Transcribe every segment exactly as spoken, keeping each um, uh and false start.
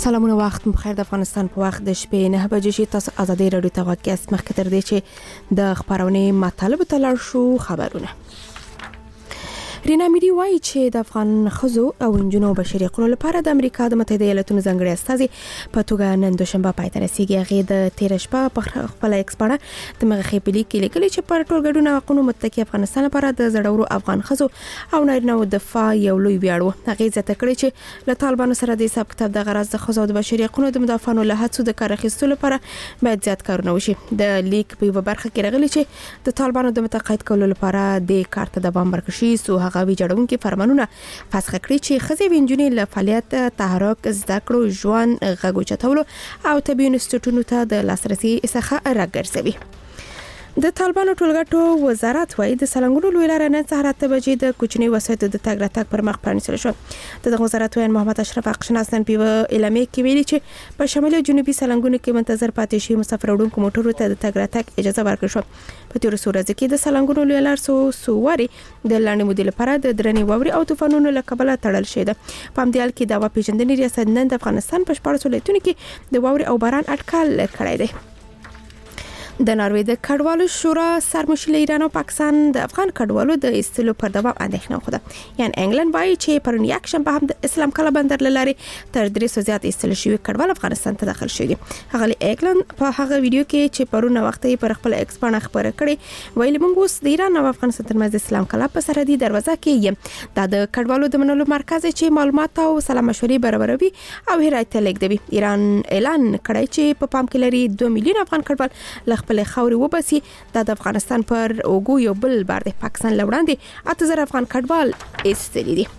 سلامونه وخت بخیر. د افغانستان په وخت د شپې نه بجې شي. تاسو ازادي رادیو ته واقعیت مخکې تر دې چې د خبرونه مطالب ته لاړ شو. خبرونه رینا میری وایي چې د افغان خزو او انجونو بشري حقوقو لپاره د امریکا د متحده ایالاتونو ځانګړي استازي په توګه نن دوشنبه پای ته رسیدي. هغه د تیر شپه په خپل ایکس باندې د مغه خېپلي کې لیکلي چې پر ټولګډونو حقوقو متکی افغانستان لپاره د زړورو افغان خزو او نارینه دفاع یو لوی ویاړ و. هغه ځکه کړی چې له طالبانو سره د حساب کتاب د غرض د خزو د بشري حقوقو د مدافعانو له هڅو د کار اخیستلو لپاره باید زیات کارونه وشي. د لیک په یو برخه کې راغلي چې د طالبانو د متقاعد کولو لپاره د کار ته دوام ورکړي سو هغه ویجاړونکو فرمانونه فسخ کړی چې خزي وینجونی له فعالیت تحرک زده کړو ژوند غږو چتولو او طبي انسټیټیوټونو ته د لاسرسي څخه راګرځوي. د طالبانو ټولګټو وزارت وايي د سلنګونو لوی لار نن سهار اته بجې د کوچنی وسایطو د تګ راتګ پر مخ پرانیستل شو. د وزارت وین محمد اشرف اقشناس نن په اعلامیه کې ویلي چې په شمالي او جنوبي سلنګونو کې منتظر پاتې شي مسافر وړونکو موټرو ته د تګ راتګ اجازه ورکړل شو. په تیر څو ورځې کې د سلنګونو لوی لار سو سواري د لاندې مودې لپاره د درنې واوري او طوفانونو له کبله تړل شوی ده. په همدې حال کې د هوا پیژندنې ریاست نن د افغانستان په شپږ ولایتونو کې د واوري او باران اټکل کړی دی. د ناروې د کډوالو شورا سرمشل ایران او پاکستان د افغان کډوالو د استلو پر دوام اندېښنه خوده. یعنی انګلند وایي چې پرون یک شنبه هم د اسلام کلا بندر لاري تر درې سو زیات استل شوی کډوال افغانستان ته داخل شوی. هغه انګلند په هغه ویډیو کې چې پرون وخت یې پر خپل ایکس باندې خبره کړې ویلي موږ اوس د ایران او افغانستان ترمنځ د اسلام کلا په سرحدي دروازه کې یم. دا د کډوالو د منلو مرکز چې معلومات او سلا مشورې برابروي او هدایت لیکدوي. ایران اعلان کړی چې په پام کې لري دوه میلیون افغان کډوال خپل خاوري وبسي. د افغانستان پر اوګو یو بل بار د پاکستان لوړاندې اته زره افغان کډوال ایستلي دي.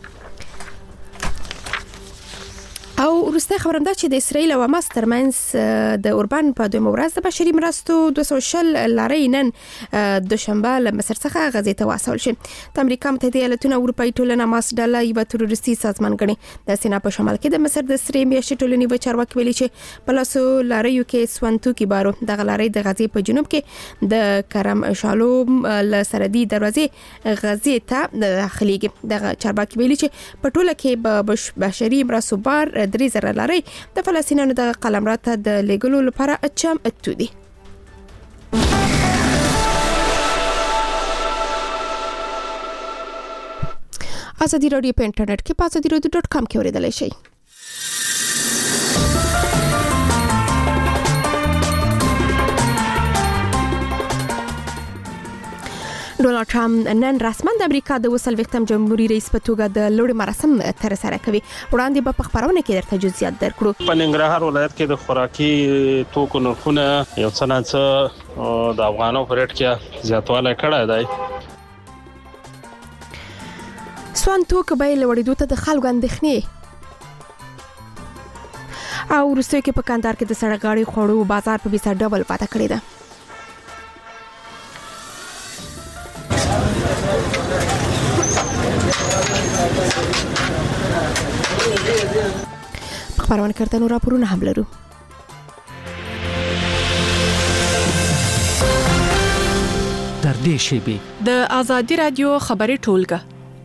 او ورسته خبرم ده چې د اسرایل او حماس ترمنځ د اوربان په دوه ورځ د بشري مرستو دوه سوه شل لارې نن دوشنبه له مصر څخه غزې ته واصل شي. د امریکا متحده ایالاتونو اروپאי ټولنه حماس ډله یو تروریستي سازمان ګڼي. د سینا په شمال کې د مصر د سری میاشتې ټولنې و چارواکي ویلي چې په لاسو لارې کې سوانتو کې بارو د غلارې د غزې په جنوب کې د کرم شالوم ل سرحدي دروازې غزې ته داخليږي. د چارواکي ویلي چې په ټوله کې به بشري مرستو بار درې زره لارې د فلسطینیانو د قلمرات د لګلو لپاره اچم اتو دي. ازادي رادیو په انټرنیټ کې په ازادي رادیو ډاټ کام کې اوریدلای شئ. ډونالد ټرمپ نن رسما د امریکا د وسل وختم جمهوریت رئیس په توګه د لوړ مراسم تر سره کوي. وړاندې به په خبرونه کې درته جزئیات درکړو. په ننګرهار ولایت کې د خوراکي توکو نرخونه یو څه نه څه د افغانو په ریټ کې زیاتوالی کړی دی. سوان توکو به لوړېدو ته د خلکو اندېښنې او وروسته کې په کندهار کې د سړک غاړې خوړو بازار په بیسه ډبل پاتې کړی ده. خبرونه کرته نو راپورونه هم لرو. در دې شیبه د ازادي رادیو خبري ټولګه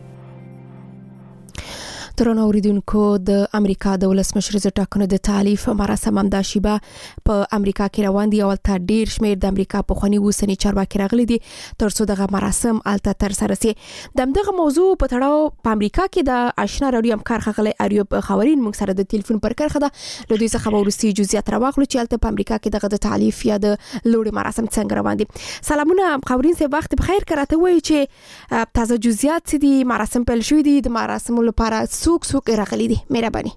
ترونه اوریدونکو د امریکا د ولسمشر ز ټاکنو د تالیف مراسم هم د شیبه په امریکا کې روان دي. او تر ډیر شمیر د امریکا په خونی وسنی چارواکي راغلي دي ترڅو دغه مراسم الته تر سره سي. دغه موضوع په تړاو په امریکا کې د آشنا رادیو همکار خغلی اریوب خاورین موږ سره د ټلیفون پر کرخه ده. له دوی څخه ورسي جزئیات راوغلو چې الته په امریکا کې دغه د تالیف یا د لوړ مراسم څنګه روان دي. سلامونه خاورین سه وخت بخیر کراته وای چې تازه جزئیات دي مراسم پیل شوې دي د مراسم لپاره څوک څوک راغلي دي. مهرباني.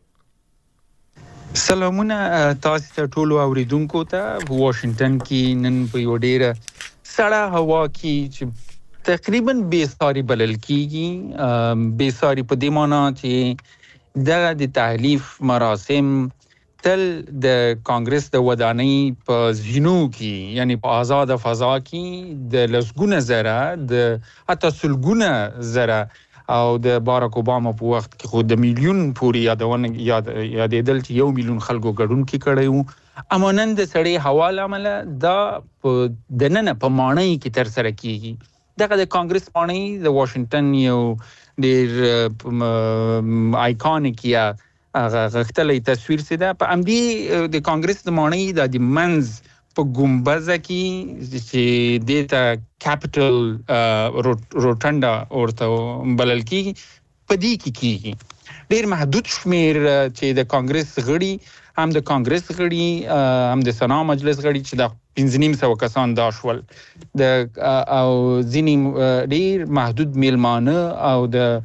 سلامونه تاسو ته ټول اوریدونکو ته. واشنگټن کې نن په یو ډیره سړه هوا کې چې تقریبا بې ساري بلل کیږي. بې ساري په دې معنی چې دغه د تحلیف مراسم تل د کانګرس د ودانۍ په زینو کې یعنی په آزاد فضا کې د لسګونه زره د حتی سلګونه زره او د باراک اوباما په وخت کې خو د میلیون پورې یادونه یاد یادېدل چې یو میلیون خلکو ګډون کې کړی وو. اما نن د سړې هوا لامل دا د نن په مانای کې تر سره کیږي. دغه د کانګرس مانای د واشنگټن یو ډیر آیکونیک یا هغه غختلې تصویر سي دا په امدي د کانګرس د مانی د منز په ګمبزه کې چې دیتا کیپټل روټنډا ورته بلل کی پدې کې کیږي ډیر محدود شمیر چې د کانګرس غړي هم د کانګرس غړي هم د سنا مجلس غړي چې د پنځنیم سو کسان دا شول د او ځینې ډیر محدود میلمانه او د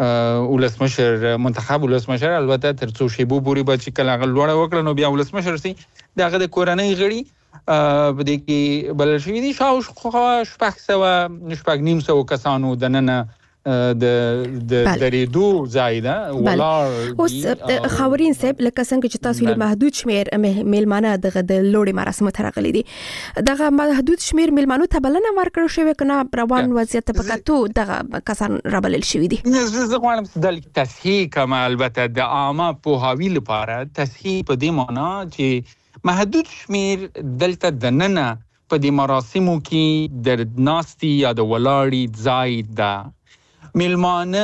ولسمشر منتخب ولسمشر البته تر څو شیبو پورې به چې کله غلوړه وکړه نو بیا ولسمشر سي دغه د کورنۍ غړي په دې کې بل شي دي شاوخوا شپږ سوه شپږ نیم سو کسانو د نن د د درېدو ځای ده ولار اوس خاورین صاحب لکه څنګه چې تاسو له محدود شمیر میلمانه دغه د لوړې مراسم ته راغلي دي دغه محدود شمیر میلمانو ته بلنه ورکړل شوې کنه روان وضعیت په کتو دغه کسان رابلل شوی دي زه غواړم چې د تصحیح کما البته د عامه پوهاوی لپاره تصحیح په دې معنی چې محدود شمیر دلته د نن په دې مراسمو کې د ناستي یا د ولاړی ځای ده میلمانه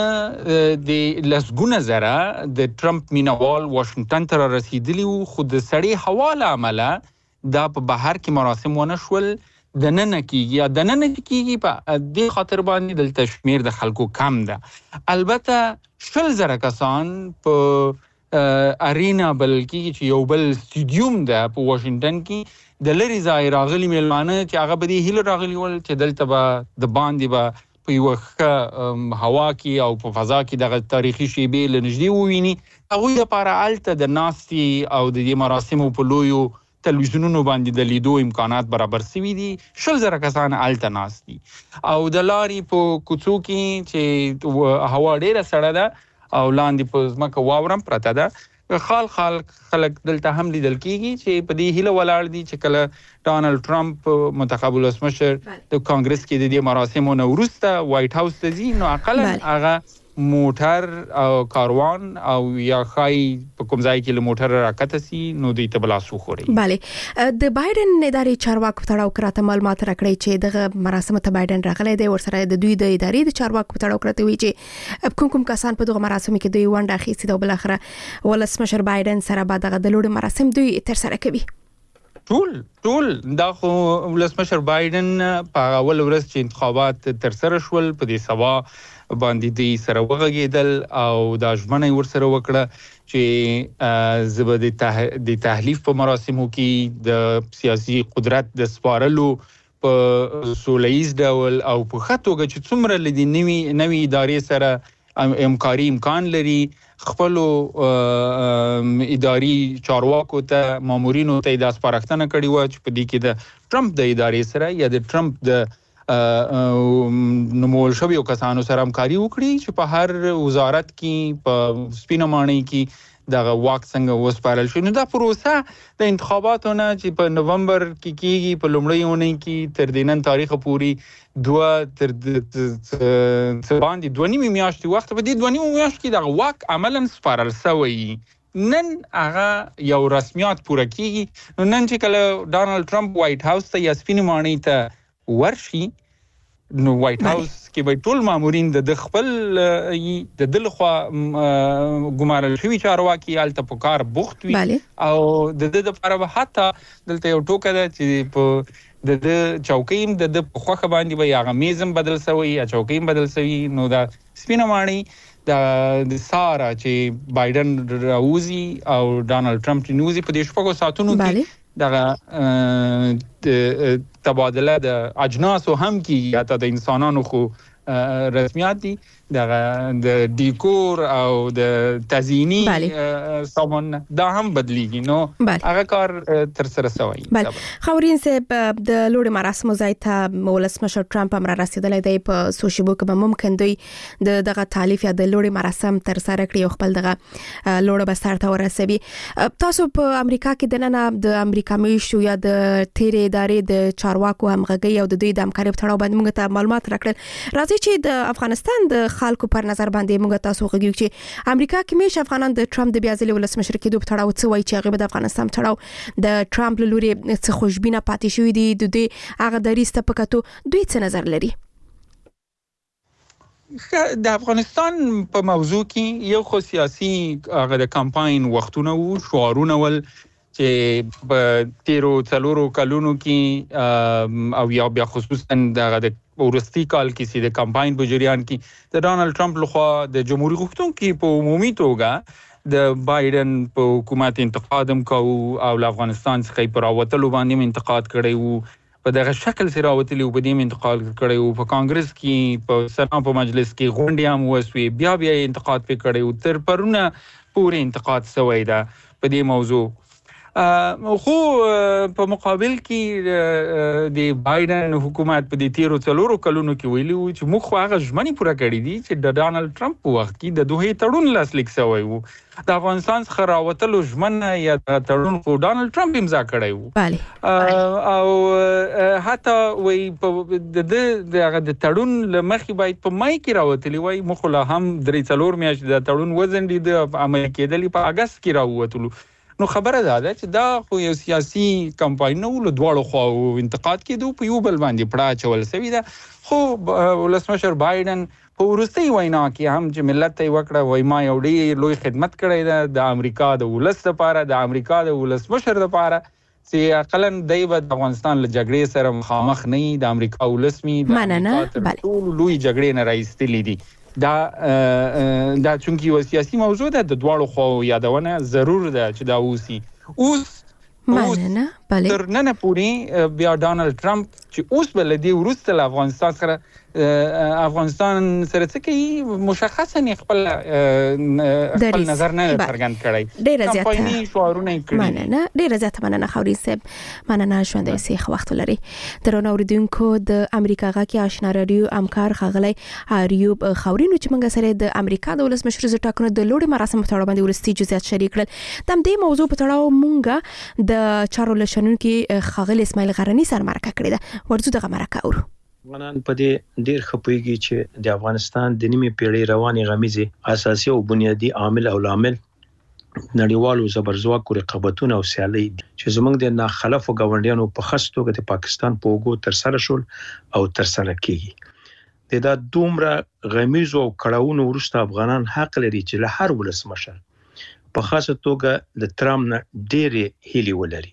د لسګونه زره د ټرمپ مینوال واشنگټن ته رسیدلی وو خو د سړی حواله عمله دا په بهر کې مراسم ونه شول د نن کېږي یا د نن کېږي په دې خاطر باندې دلته شمیر د خلکو کم ده البته شل زره کسان په ارینا بلکې چې یو بل سټیډیوم ده په واشنگټن کې د لری ځای راغلي میلمانه چې هغه به دې هیله راغلي ول چې دلته به د باندې به په یو ښه هوا کې او په فضا کې دغه تاریخي شیبې لنږدې وویني هغوی لپاره هلته د ناستي او د دې مراسمو په لویو تلویزیونونو باندې د لیدو امکانات برابر شوي دي شل زره کسان هلته ناست دي او د لارې په کوڅو کې چې هوا ډیره سړه ده او لاندې په ځمکه واورم پرته ده خال خال خلک دلته هم لیدل کیږي چې په دې هیله ولاړ دي چې کله ډانلډ ټرمپ منتخب ولسمشر د کانګرس کې د دې مراسمو نه وروسته وایټ هاوس ته ځي نو اقلا هغه موټر او کاروان او یا خای په کوم ځای کې له موټر راکته سي نو دوی ته بلاسو خوري bale د بایدن ادارې چارواکو تړاو کراته معلومات راکړي چې دغه مراسم ته بایدن راغلی دی ورسره د دوی د ادارې د چارواکو تړاو کراته وی چې کوم کوم کسان په دغه مراسم کې دوی ونډه اخیستي دا بل اخره ولسمشر بایدن سره بعد دغه د لوړ مراسم دوی تر سره کوي ټول ټول دا خو ولسمشر بایدن په اول ورځ چې انتخابات تر سره شول په دې سبا باندې د سره وغږیدل او د ژمنې ور سره وکړه چې زبد د تحلیف په مراسمو کې د سیاسي قدرت د سپارلو په سولهییز ډول او په خاطوګه چې څومره لدی نوي نوي ادارې سره امکاري امکان لري خپل اداري چارواکو ته مامورینو ته د سپارښتنه کړې و چې په دې کې د ټرمپ د ادارې سره یا د ټرمپ د نمول شوی کسانو سره همکاري وکړي چې په هر وزارت کې په سپینه ماڼۍ کې دغه واک څنګه وسپارل شي نو دا پروسه د انتخاباتو نه چې په نومبر کې کېږي په لومړۍ اونۍ کې تر دینن تاریخ پورې دوه تر باندې دوه نیمه میاشتې وخت په دې دوه نیمه میاشت کې دغه واک عملاً سپارل شوی نن هغه یو رسمیات پوره کیږي نو نن چې کله ډانلډ ټرمپ وایټ هاوس ته یا سپینه ماڼۍ ته ورشي نو وایټ هاوس کې به ټول مامورین د خپل د دلخوا ګمارل شوی چارواکي الته په کار بوخت وي او د د لپاره به حتی دلته یو ټوکه ده چې په د د چوکیم د د خوخه باندې به هغه میزم بدل شوی یا چوکیم بدل شوی نو دا سپینه ماڼۍ د سارا چې بایدن راوزی او ډانلډ ټرمپ نوزی په دې شپږو ساعتونو کې دغه تبادله د اجناس هم کې یا د انسانانو خو رسمیات دي دغه د ډیکور او د تزیینی سامان دا هم بدلیږي نو هغه کار تر سره شوی خورین صاحب د لوړ مراسم ځای ته ولسمشر ټرمپ هم را رسیدلی دی په سوشل به ممکن دوی د دغه تالیف یا د لوړ مراسم تر سره کړي خپل دغه لوړ بستر ته ورسوي تاسو په امریکا کې د نن د امریکا میشو یا د تیرې ادارې د چارواکو همغږي او د دوی د همکارۍ په تړاو باندې موږ ته معلومات راکړل راځي چې د افغانستان د خلکو پر نظر باندې موږ تاسو غوښتو چې امریکا کې مش افغانان د ټرمپ د بیا ځلې ولسمشر کېدو په تړاو څه وایي چې هغه د افغانستان تړاو د ټرمپ لوري څه خوشبینه پاتې شوی دی د دې هغه د ریسته پکاتو دوی څه نظر لري د افغانستان په موضوع کې یو خو سیاسي هغه د کمپاین وختونه وو، شعارونه ول چې په تیرو څلورو کلونو کې او یا بیا خصوصا د ورستي کال کې سي د کمپاین په جریان کې د ډانلډ ټرمپ لخوا د جمهوریت غوښتونکو په عمومي توګه د بایدن په حکومت انتقاد هم کوو او افغانستان څخه په راوتلو باندې انتقاد کړی وو، په دغه شکل سره راوتلی په دې انتقاد کړی وو، په کانګرس کې په سنا په مجلس کې غونډې هم وسوي، بیا بیا انتقاد پې کړی وو، تر پرونه پورې انتقاد شوی ده په دې موضوع. خو په مقابل کې د بایدن حکومت په دې تیرو څلورو کلونو کې ویلي وو چې موږ خو هغه ژمنې پوره کړې دي چې د ډانلډ ټرمپ په وخت کې د دوحې تړون لاسلیک شوی وو. د افغانستان څخه راوتلو ژمنه یا تړون خو ډانلډ ټرمپ امضا کړی وو. بله. او حتی وایي د دغه د تړون له مخکې باید په مای کې راوتلی وای، موږ لا هم درې څلور میاشتې د تړون وځنډېده، عملي کېدلې په اګست کې راووتلو. نو خبره دا ده چې دا خو یو سیاسي کمپاین نه ول، دواړو خواو انتقاد کېدو، په یو بل باندې پړه اچول سوي ده. خو ولسمشر بایدن په وروستۍ وینا کې هم چې ملت ته یې وکړه، وایي ما یو ډېر لوی خدمت کړی ده د امریکا د ولس لپاره، د امریکا د ولسمشر لپاره، چې اقلا دی به د افغانستان له جګړې سره مخامخ نه وي، د امریکا ولس مې د امریکا تر ټولو لوی جګړې نه راایستلي دي. دا دا چونکی یو سیاسي موضوع ده، د دواړو خواو یادونه ضرور ده چې دا وسی. اوس مننه. بله. تر نن پورې بیا ډانلډ ټرمپ چې اوس بل دی وروسته له افغانستان سره افغانستان سره څه کوي مشخصا خپل خپل نظر نه څرګند کړی، ډېر زیات کمپایني شعارونه کړی. مننه، ډېر زیات مننه خوري صاحب، مننه ژوندۍ سیخ وخت لري. درنو اوریدونکو د امریکا غاکي آشنا رادیو همکار خغلی اریوب خورینو چې موږ سره د امریکا د ولسمشر ز ټاکنو د لوړ مراسم په تړاو باندې ولستي جزئیات شریک کړل. د دې موضوع په تړاو موږ د چارو لشنونکو خغلی اسماعیل غرنی سره مرکه کړې ده، ورته دغه مرکه اورو. افغانان په دې ډیر خپويږي چې د افغانستان د نیمه پیړۍ رواني غمیزه اساسي او بنیادی عامل او لامل نړیوالو زبرځواکو رقابتونه او سیالي چې زمونږ د ناخلفو غونډیانو په خاص توګه د پاکستان په وګو تر سره شول او تر سره کیږي. د دا دومره غمیزو او کړهونو وروسته افغانان حق لري چې له هر ولسمشر په خاصه توګه د ترام نه ډېری هیلي ولري.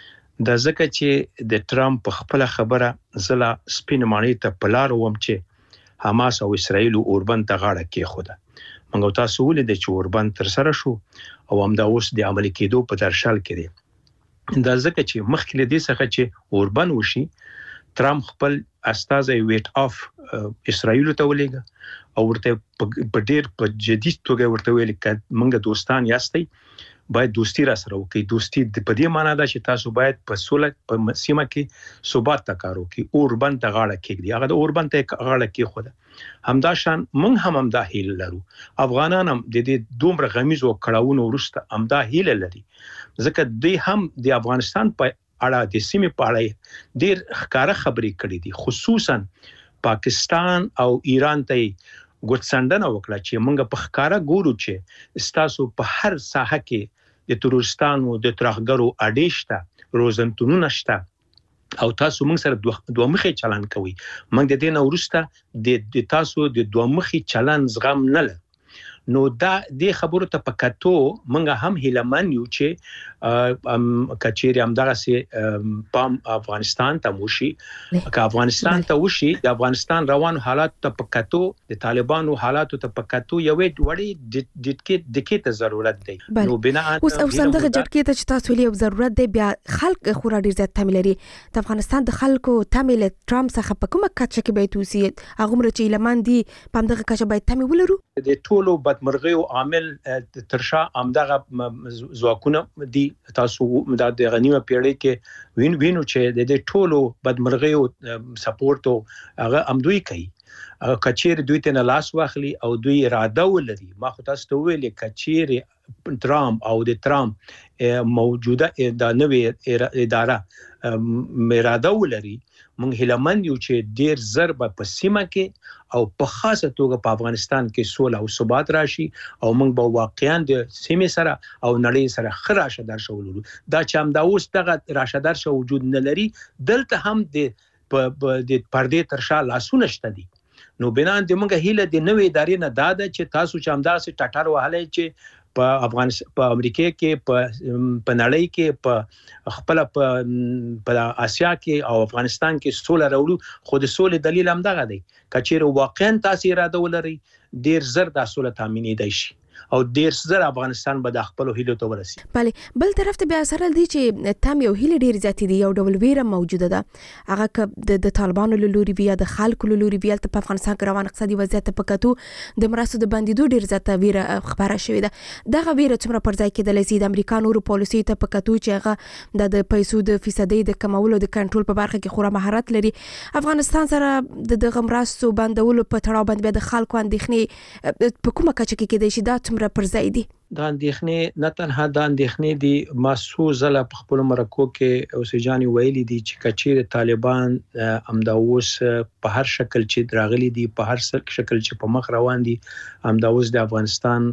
دا ځکه چې د ټرمپ په خپل خبره زلا سپین مانی ته پلار ووم چې حماس او اسرائیل اوربند ته غاړه کېښوده. موږ تاسو ولید چې اوربند تر سره شو او هم دا اوس د عملي کېدو په درشل کې دی. دا ځکه چې مخکې له دې څخه چې اوربند وشي، ټرمپ خپل استازی ویټ اف اسرائیل ته ولېږه او ورته په ډېر په جدي توګه ورته ویل چې موږ دوستان یاستئ، باید دوستی را سره وکړي. دوستی په دې معنی ده چې تاسو باید په سوله په سیمه کې ثبات ته کار وکړي، اوربند ته غاړه کېږدي. هغه د اوربند ته غاړه کېښوده. همدا شان موږ هم همدا هیله لرو، افغانان هم د دې دومره غمیزو کړهونو وروسته همدا هیله لري، ځکه دوی هم د افغانستان په اړه د سیمې په اړه ډېر ښکاره خبرې کړې دي، خصوصا پاکستان او ایران ته ګوتڅنډنه وکړه چې موږ په ښکاره ګورو چې ستاسو په هر ساحه کې د تروریستانو د ترهګرو اډې شته، روزنتونونه شته او تاسو موږ سره دوه مخې چلن کوي. موږ د دې نه وروسته د تاسو د دوه مخې چلن زغم نه لرو. نو دا د خبرو ته پکاتو موږ هم هیلمن یو چې کچېری هم دغه سي پام افغانستان ته وشي، که افغانستان ته وشي د افغانستان روان حالات ته پکاتو د طالبانو حالاتو ته پکاتو یو وړي د دې د کې ته ضرورت دی. نو بنا اوس اوس دغه جټکې ته چې تاسو لري ضرورت دی، بیا خلک خورا ډیر زیات تمل لري. د افغانستان د خلکو تمل ټرمپ څخه په کومه کچه کې به توسي هغه مر چې لمن دي په دغه کچه باید تمل ولرو. د ټولو مرغي او عامل ترشا امدغه ځواکونه دي. تاسو د غنیمه پیړۍ کې وین وینو چې د دې ټولو بدمرغي او سپورټ هغه امدوی کوي. کچیر دوی ته نه لاس واخلي او دوی اراده ولري. ما خو تاسو ته ویل کچیر ترام او د ترام موجوده د نوې اداره اراده ولري، موږ هیلمن یو چې ډیر ضرب په سیمه کې او په خاصه توګه په افغانستان کې سوله او ثبات راشي او موږ به واقعا د سیمه سره او نړۍ سره خراشه در شولو. دا چې هم دا اوس دغه راشه در شو وجود نه لري، دلته هم د د پردې ترشا لاسونه شته دي. نو بنا د موږ هیله د نوې ادارې نه دا ده چې تاسو چې همداسې ټټر وهلای چې په افغانستان په امریکا کې په په نړۍ کې په خپل په په آسیا کې او افغانستان کې سوله راوړو خو د سولې دلیل هم دغه دی کچېر واقعا تاسو اراده ولري ډیر زر د سولې تامین دی شي او ډیر زر افغانستان به د خپل هیلو ته ورسي. بله بل طرف ته بیا سره دی چې تم یو هیله ډیر زیات دی یو ډول ویره موجوده ده هغه ک د طالبانو له لوري بیا د خلکو له لوري بیا په افغانستان کې روان اقتصادي وضعیت په کتو د مرستو د بندیدو ډیر زیات ویره خبره شوې ده دغه ویره څومره پر ځای کېدلی سي د امریکا نورو پالیسي ته په کتو چې هغه د پیسو د فیصدي د کمولو د کنټرول په برخه کې خورا مهارت لري افغانستان سره د دغه مرستو بندولو په تړاو باندې د خلکو اندېښنې په کومه کچه کې کېدای شي دا څومره پر ځای دي دا اندېښنې نه تنها دا اندېښنې دي ماسو زله په خپل مرکو کې اوسېجاني ویلي دي چې کچېر طالبان امداوس په هر شکل چې دراغلي دي په هر شکل چې په مخ روان دي امداوس د افغانستان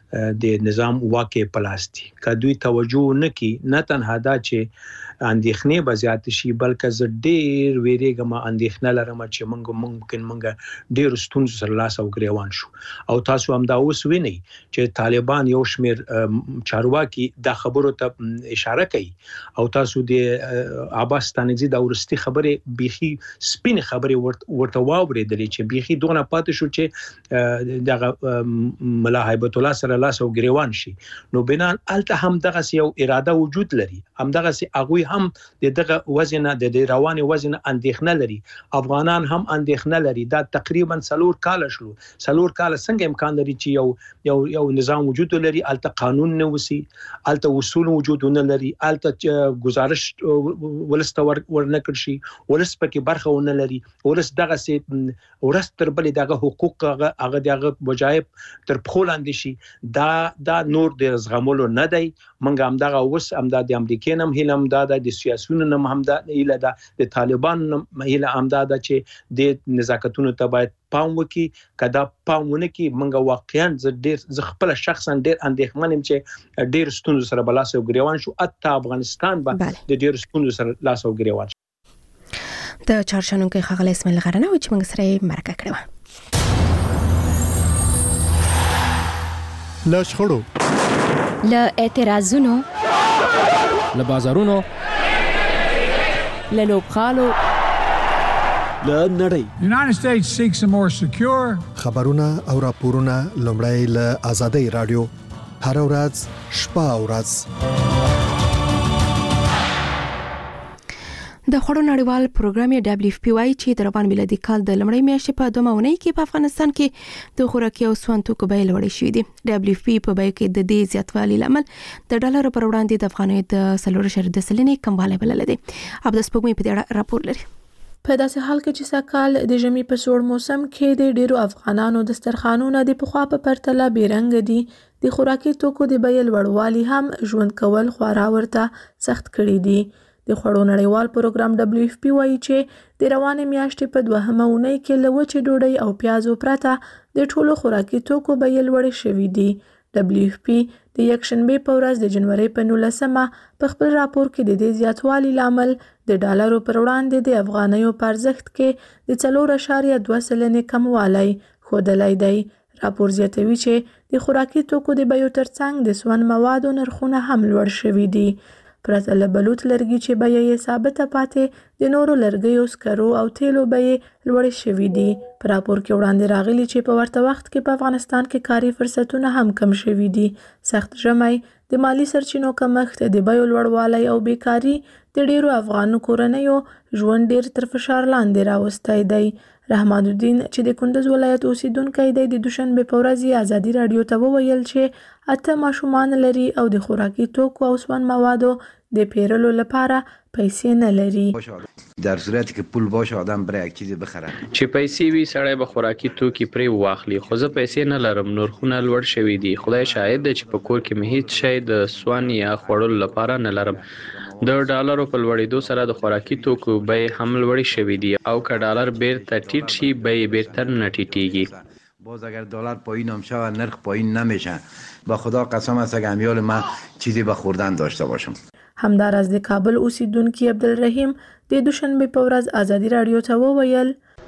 د نظام واقع پلاستي کدوې توجه نه کی نه تنها دا چې اندېښنې به زیات شي بلکې ز ډېر ویریږم اندېښنه لرم چې موږ ممکن موږ ډېر ستونزې سره لاس او ګریوان شو او تاسو هم دا اوس وینئ چې طالبان یو شمیر چارواکي د خبرو ته اشاره کوي او تاسو د عباس ستانکزي د ورستي خبره بيخي سپین خبره ورته واورېدلې چې بيخي دونه پاتې شو چې د ملا هیبت الله سره لاس او ګریوان شي نو بنان الته هم دغه یو اراده وجود لري هم دغه هغه هم دغه وزن د رواني وزن اندېښنه لري افغانان هم اندېښنه لري دا تقریبا څلور کال شلو څلور کال څنګه امکان لري چې یو یو یو نظام وجود لري الته قانون نه وسی الته اصول وجود نه لري الته گزارش ولست ورنکړ شي ولست پکې برخه ونه لري ولست دغه سي ورست تر بل دغه حقوق هغه دغه وجایب تر پخولاندې شي دا دا نور د زغمولو نه دی منګه هم دغه وس هم د امریکا نم هلم دا د سیاسيونو نم هم دا اله دا د طالبان هله هم دا چې د نزاکتونو ته باید پام وکي کدا پامونه کی منګه واقعا ز ډیر ز خپل شخصا ډیر اندېښمن يم چې ډیر ستونزې سره بلاس او ګریوان شو اته افغانستان به د ډیر ستونزې سره لاس او ګریوان د چارشنونکو خغل اسماعیل غرنه او چې موږ سره مرکه کړو لاشخړو ل اعتراضونو له بازارونو له لوبخالو له نړۍ The United States seeks a more secure خبرونه او راپورونه لومړی له آزادۍ رادیو هر ورځ شپه او ورځ د خوړو نړیوال پروګرام دبليو اف پی وايي چې د روان میلادي کال د لمړۍ میاشتې په دوه مونۍ کې په افغانستان کې د خوراکي او سون توکو بیې لوړې شوې دي دبليو اف پی په بیو کې د دې زیاتوالي لامل د ډالر پر وړاندې د افغانۍ د سلور شر د سلنې کموالی بلل دي اب د سپوږمۍ په دې راپور لري په داسې حال کې چې سکهال د ژمي په سوړ موسم کې د ډیرو افغانانو دسترخوانونه د پخوا په پرتله بیرنګ دي د خوراکي توکو د بیې لوړوالي هم ژوند کول خورا ورته سخت کړي دي د خوړو نړیوال پروګرام دبليو اف پی وايي چې د روانې میاشتې په دوهمه اونۍ کې له وچې ډوډۍ او پیازو پرته د ټولو خوراکي توکو بیې لوړې شوې دي دبليو اف پی د یکشنبه په ورځ د جنوري په نولسمه په خپل راپور کې د دې زیاتوالي لامل د ډالرو پر وړاندې د افغانیو په ارزښت کې د څلور اعشاریه دوه سلنې کموالی ښودلی دی راپور زیاتوي چې د خوراکي توکو د بیو ترڅنګ د سون موادو نرخونه هم لوړ شوي دي پرته له بلوط لرګي چې بیه یې ثابته پاتې د نورو لرګیو سکرو او تیلو بیې لوړې شوي دي په راپور کې وړاندې راغلي چې په ورته وخت کې په افغانستان کې کاري فرصتونه هم کم شوي دي سخت ژمی د مالی سرچینو کمښت د بیو لوړوالی او بیکاري د ډیرو افغان کورنیو ژوند ډیر تر فشار لاندې راوستی دی رحمان الدین چې د کندز ولایت اوسیدونکی دی د دوشنبه په ورځ ازادي رادیو ته وویل چې اته ماشومان لري او د خوراکي توکو او سون موادو د پیرلو لپاره پیسې نه لري در صورتی که پول باشه آدم برای یک چیزی بخره چې پیسې وي سړی به خوراکي توکي پرې واخلي خو زه پیسې نه لرم نرخونه لوړ شوي دي خدای شاهد دی چې په کور کې مې هیڅ شی د سون یا خوړلو لپاره نه لرم د ډالرو په لوړېدو سره د خوراکي توکو بیې هم لوړې شوي دي او که ډالر بیرته ټیټ شي بیې بیرته نه ټیټېږي باز اگر دلار پایین هم شود نرخ پایین نمیشه با خدا قسم است اگر امیال من چیزی به خوردن داشته باشم همداراز د کابل اوسیدونکي عبدالرحیم د دوشنبه په ورځ ازادي رادیو ته وویل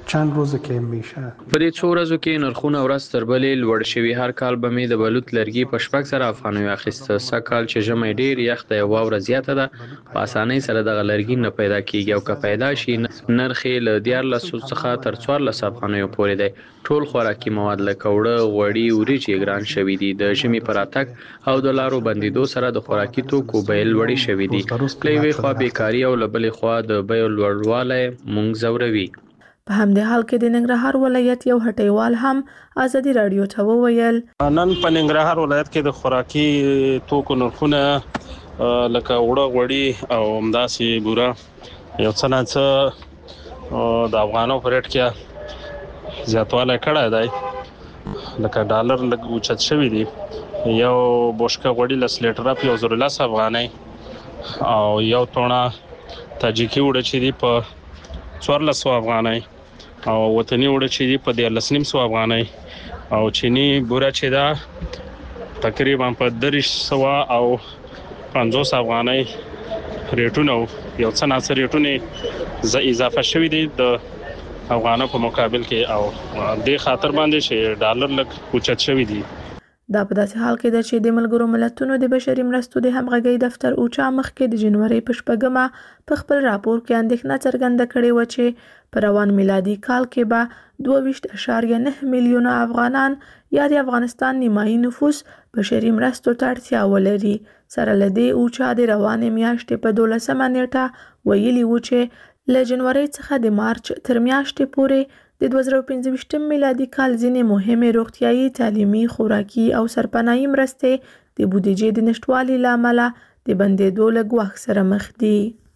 چند روزه که میشه. په دې څو ورځو کې نرخونه ورځ تر بلې لوړ شوي. هر کال به مې د بلوط لرګي په شپږ زره افغانیو اخیسته. سږکال چې ژمی ډېر یخ دی او واوره زیاته ده، په اسانۍ سره دغه لرګي نه پیدا کېږي او که پیدا شي نرخ یې له دیارلسو څخه تر څوارلس افغانیو پورې دی. ټول خوراکي مواد لکه اوړه، غوړي، وریجې ګران شوي دي. د ژمي په راتګ او د لارو بندېدو سره د خوراکي توکو بیې لوړې شوي دي. له یوې خوا بیکاري او له بلې خوا د بیو لوړوالی موږ ځوروي. په همدې حال کې د ننګرهار ولایت یو هټیوال هم ازادي رادیو ته وویل نن په ننګرهار ولایت کې د خوراکي توکو نرخونه لکه اوړه، غوړي او همداسې بوره یو څه نه څه د افغانو په ریټ کې زیاتوالی کړی دی. لکه ډالر لږ اوچت شوي دي. یو بوشکه غوړي لس لیټره په یو زر لس افغانۍ او یو تونه تاجیکي اوړه چې دي په څوارلس سوه افغانۍ او وطني اوړه چې دي په دیارلس نیم سوه افغانۍ او چینی بوره چې ده تقریبا په دېرش سوه او پنځوس افغانۍ ریټونه یو څه ناڅه ریټونه اضافه شوي دي د افغانو په مقابل کې او دې خاطر باندې چې ډالر لږ اوچت شوي دي. دا په داسې حال کې ده چې د ملګرو ملتونو د بشري مرستو د همغږۍ دفتر اوچا مخکې د جنوري په شپږمه په خپل راپور کې اندېښنه څرګنده کړې وه چې په روان میلادي کال کې به دوه ویشت اعشاریه نه میلیونه افغانان یا د افغانستان نیمایي نفوس بشري مرستو ته اړتیا ولري. سره له دې اوچا د روانې میاشتې په دولسمه نیټه ویلي و چې له جنوري څخه د مارچ تر میاشتې پورې د دوه زره پنځه ویشتم میلادي کال ځینې مهمې روغتیايي، تعلیمي، خوراکي او سرپناهي مرستې د بودیجې د نشتوالي له امله د بندېدو له ګواښ سره مخ دي.